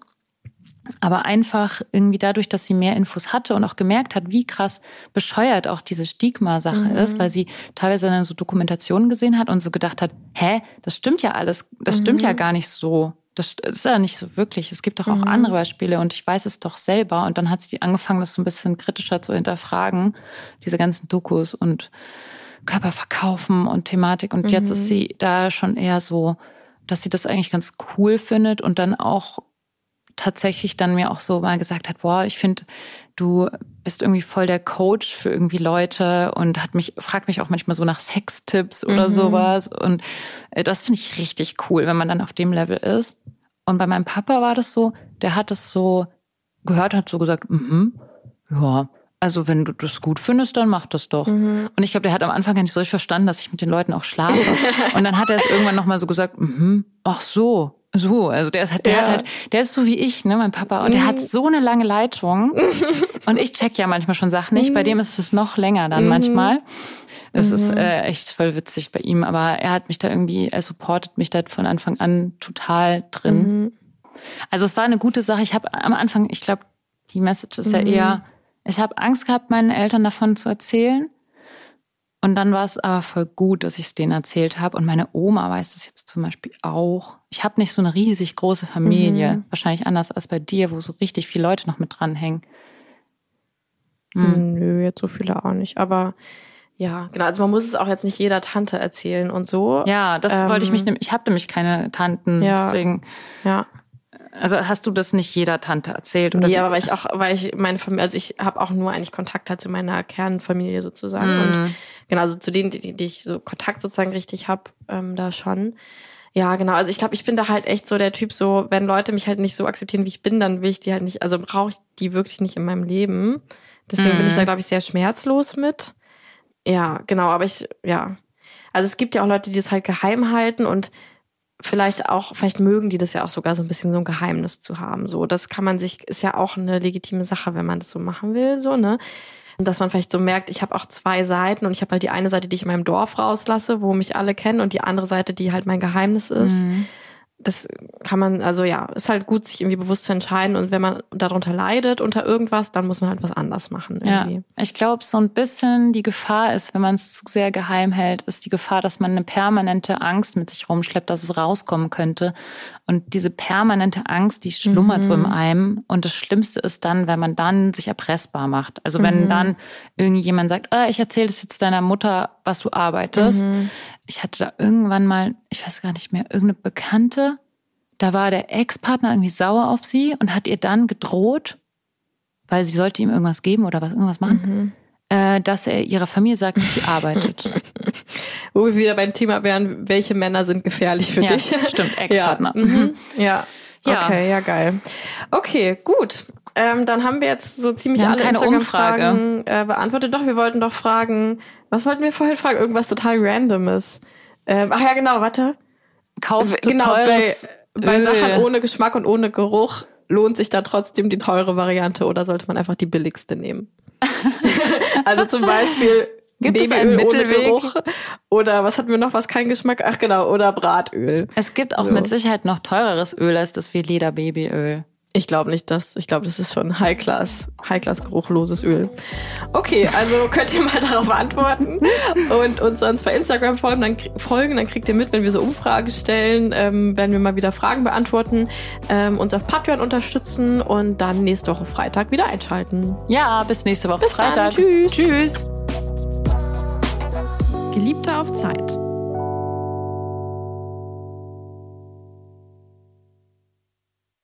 Aber einfach irgendwie dadurch, dass sie mehr Infos hatte und auch gemerkt hat, wie krass bescheuert auch diese Stigma-Sache mhm. ist, weil sie teilweise dann so Dokumentationen gesehen hat und so gedacht hat, hä, das stimmt ja alles, das mhm. stimmt ja gar nicht so. Das ist ja nicht so wirklich. Es gibt doch auch mhm. andere Beispiele und ich weiß es doch selber. Und dann hat sie angefangen, das so ein bisschen kritischer zu hinterfragen, diese ganzen Dokus und Körperverkaufen und Thematik. Und mhm. jetzt ist sie da schon eher so, dass sie das eigentlich ganz cool findet und dann auch tatsächlich dann mir auch so mal gesagt hat, boah, ich finde, du bist irgendwie voll der Coach für irgendwie Leute und hat mich, fragt mich auch manchmal so nach Sextipps oder mhm. sowas. Und das finde ich richtig cool, wenn man dann auf dem Level ist. Und bei meinem Papa war das so, der hat es so gehört, hat so gesagt, mhm, ja, also wenn du das gut findest, dann mach das doch. Mhm. Und ich glaube, der hat am Anfang gar nicht so richtig verstanden, dass ich mit den Leuten auch schlafe. Und dann hat er es irgendwann nochmal so gesagt, mhm, ach so. So, also der ist halt, der ja. hat halt, der ist so wie ich, ne, mein Papa, und der mhm. hat so eine lange Leitung. Und ich check ja manchmal schon Sachen nicht. Mhm. Bei dem ist es noch länger dann mhm. manchmal. Das mhm. ist äh, echt voll witzig bei ihm. Aber er hat mich da irgendwie, er supportet mich da von Anfang an total drin. Mhm. Also es war eine gute Sache. Ich habe am Anfang, ich glaube, die Message ist mhm. ja eher, ich habe Angst gehabt, meinen Eltern davon zu erzählen. Und dann war es aber voll gut, dass ich es denen erzählt habe. Und meine Oma weiß das jetzt zum Beispiel auch. Ich habe nicht so eine riesig große Familie. Mhm. Wahrscheinlich anders als bei dir, wo so richtig viele Leute noch mit dranhängen. Hm. Nö, jetzt so viele auch nicht. Aber ja, genau. Also man muss es auch jetzt nicht jeder Tante erzählen und so. Ja, das ähm, wollte ich mich nämlich. Ich habe nämlich keine Tanten. Ja. Deswegen. Ja. Also hast du das nicht jeder Tante erzählt? Oder? Nee, aber weil ich auch, weil ich meine Familie, also ich habe auch nur eigentlich Kontakt halt zu meiner Kernfamilie sozusagen. Mm. Und genau, also zu denen, die, die ich so Kontakt sozusagen richtig habe, ähm, da schon. Ja, genau. Also ich glaube, ich bin da halt echt so der Typ, so, wenn Leute mich halt nicht so akzeptieren, wie ich bin, dann will ich die halt nicht, also brauche ich die wirklich nicht in meinem Leben. Deswegen mm. bin ich da, glaube ich, sehr schmerzlos mit. Ja, genau, aber ich, ja. Also es gibt ja auch Leute, die das halt geheim halten und vielleicht auch, vielleicht mögen die das ja auch sogar so ein bisschen so ein Geheimnis zu haben. So, das kann man sich, ist ja auch eine legitime Sache, wenn man das so machen will, so, ne? Und dass man vielleicht so merkt, ich habe auch zwei Seiten und ich habe halt die eine Seite, die ich in meinem Dorf rauslasse, wo mich alle kennen, und die andere Seite, die halt mein Geheimnis ist. Mhm. Das kann man, also ja, ist halt gut, sich irgendwie bewusst zu entscheiden, und wenn man darunter leidet, unter irgendwas, dann muss man halt was anders machen. Irgendwie. Ja, ich glaube, so ein bisschen die Gefahr ist, wenn man es zu sehr geheim hält, ist die Gefahr, dass man eine permanente Angst mit sich rumschleppt, dass es rauskommen könnte. Und diese permanente Angst, die schlummert mhm. so in einem. Und das Schlimmste ist dann, wenn man dann sich erpressbar macht. Also wenn mhm. dann irgendjemand sagt, oh, ich erzähle das jetzt deiner Mutter, was du arbeitest. Mhm. Ich hatte da irgendwann mal, ich weiß gar nicht mehr, irgendeine Bekannte, da war der Ex-Partner irgendwie sauer auf sie und hat ihr dann gedroht, weil sie sollte ihm irgendwas geben oder was irgendwas machen, mhm. äh, dass er ihrer Familie sagt, dass sie arbeitet. Wo wir wieder beim Thema wären, welche Männer sind gefährlich für ja, dich? Stimmt, Ex-Partner. Ja. Mhm. Ja. ja, okay, ja geil. Okay, gut. Ähm, dann haben wir jetzt so ziemlich alle Instagram-Fragen äh, beantwortet. Doch, wir wollten doch fragen, was wollten wir vorhin fragen? Irgendwas total Randomes. Ähm, ach ja, genau, warte. Kaufst du genau, teures bei, bei Sachen ohne Geschmack und ohne Geruch lohnt sich da trotzdem die teure Variante, oder sollte man einfach die billigste nehmen? Also zum Beispiel Gibt Babyöl es einen Mittelweg? Ohne Geruch, oder was hatten wir noch, was kein Geschmack? Ach genau, oder Bratöl. Es gibt auch so. Mit Sicherheit noch teureres Öl als das wie Leder-Babyöl. Ich glaube nicht, dass, ich glaube, das ist schon High-Class, High-Class geruchloses Öl. Okay, also könnt ihr mal darauf antworten und uns sonst bei Instagram folgen, dann, folgen, dann kriegt ihr mit, wenn wir so Umfragen stellen, ähm, werden wir mal wieder Fragen beantworten, ähm, uns auf Patreon unterstützen und dann nächste Woche Freitag wieder einschalten. Ja, bis nächste Woche bis Freitag. Dann, tschüss. Tschüss. Geliebte auf Zeit.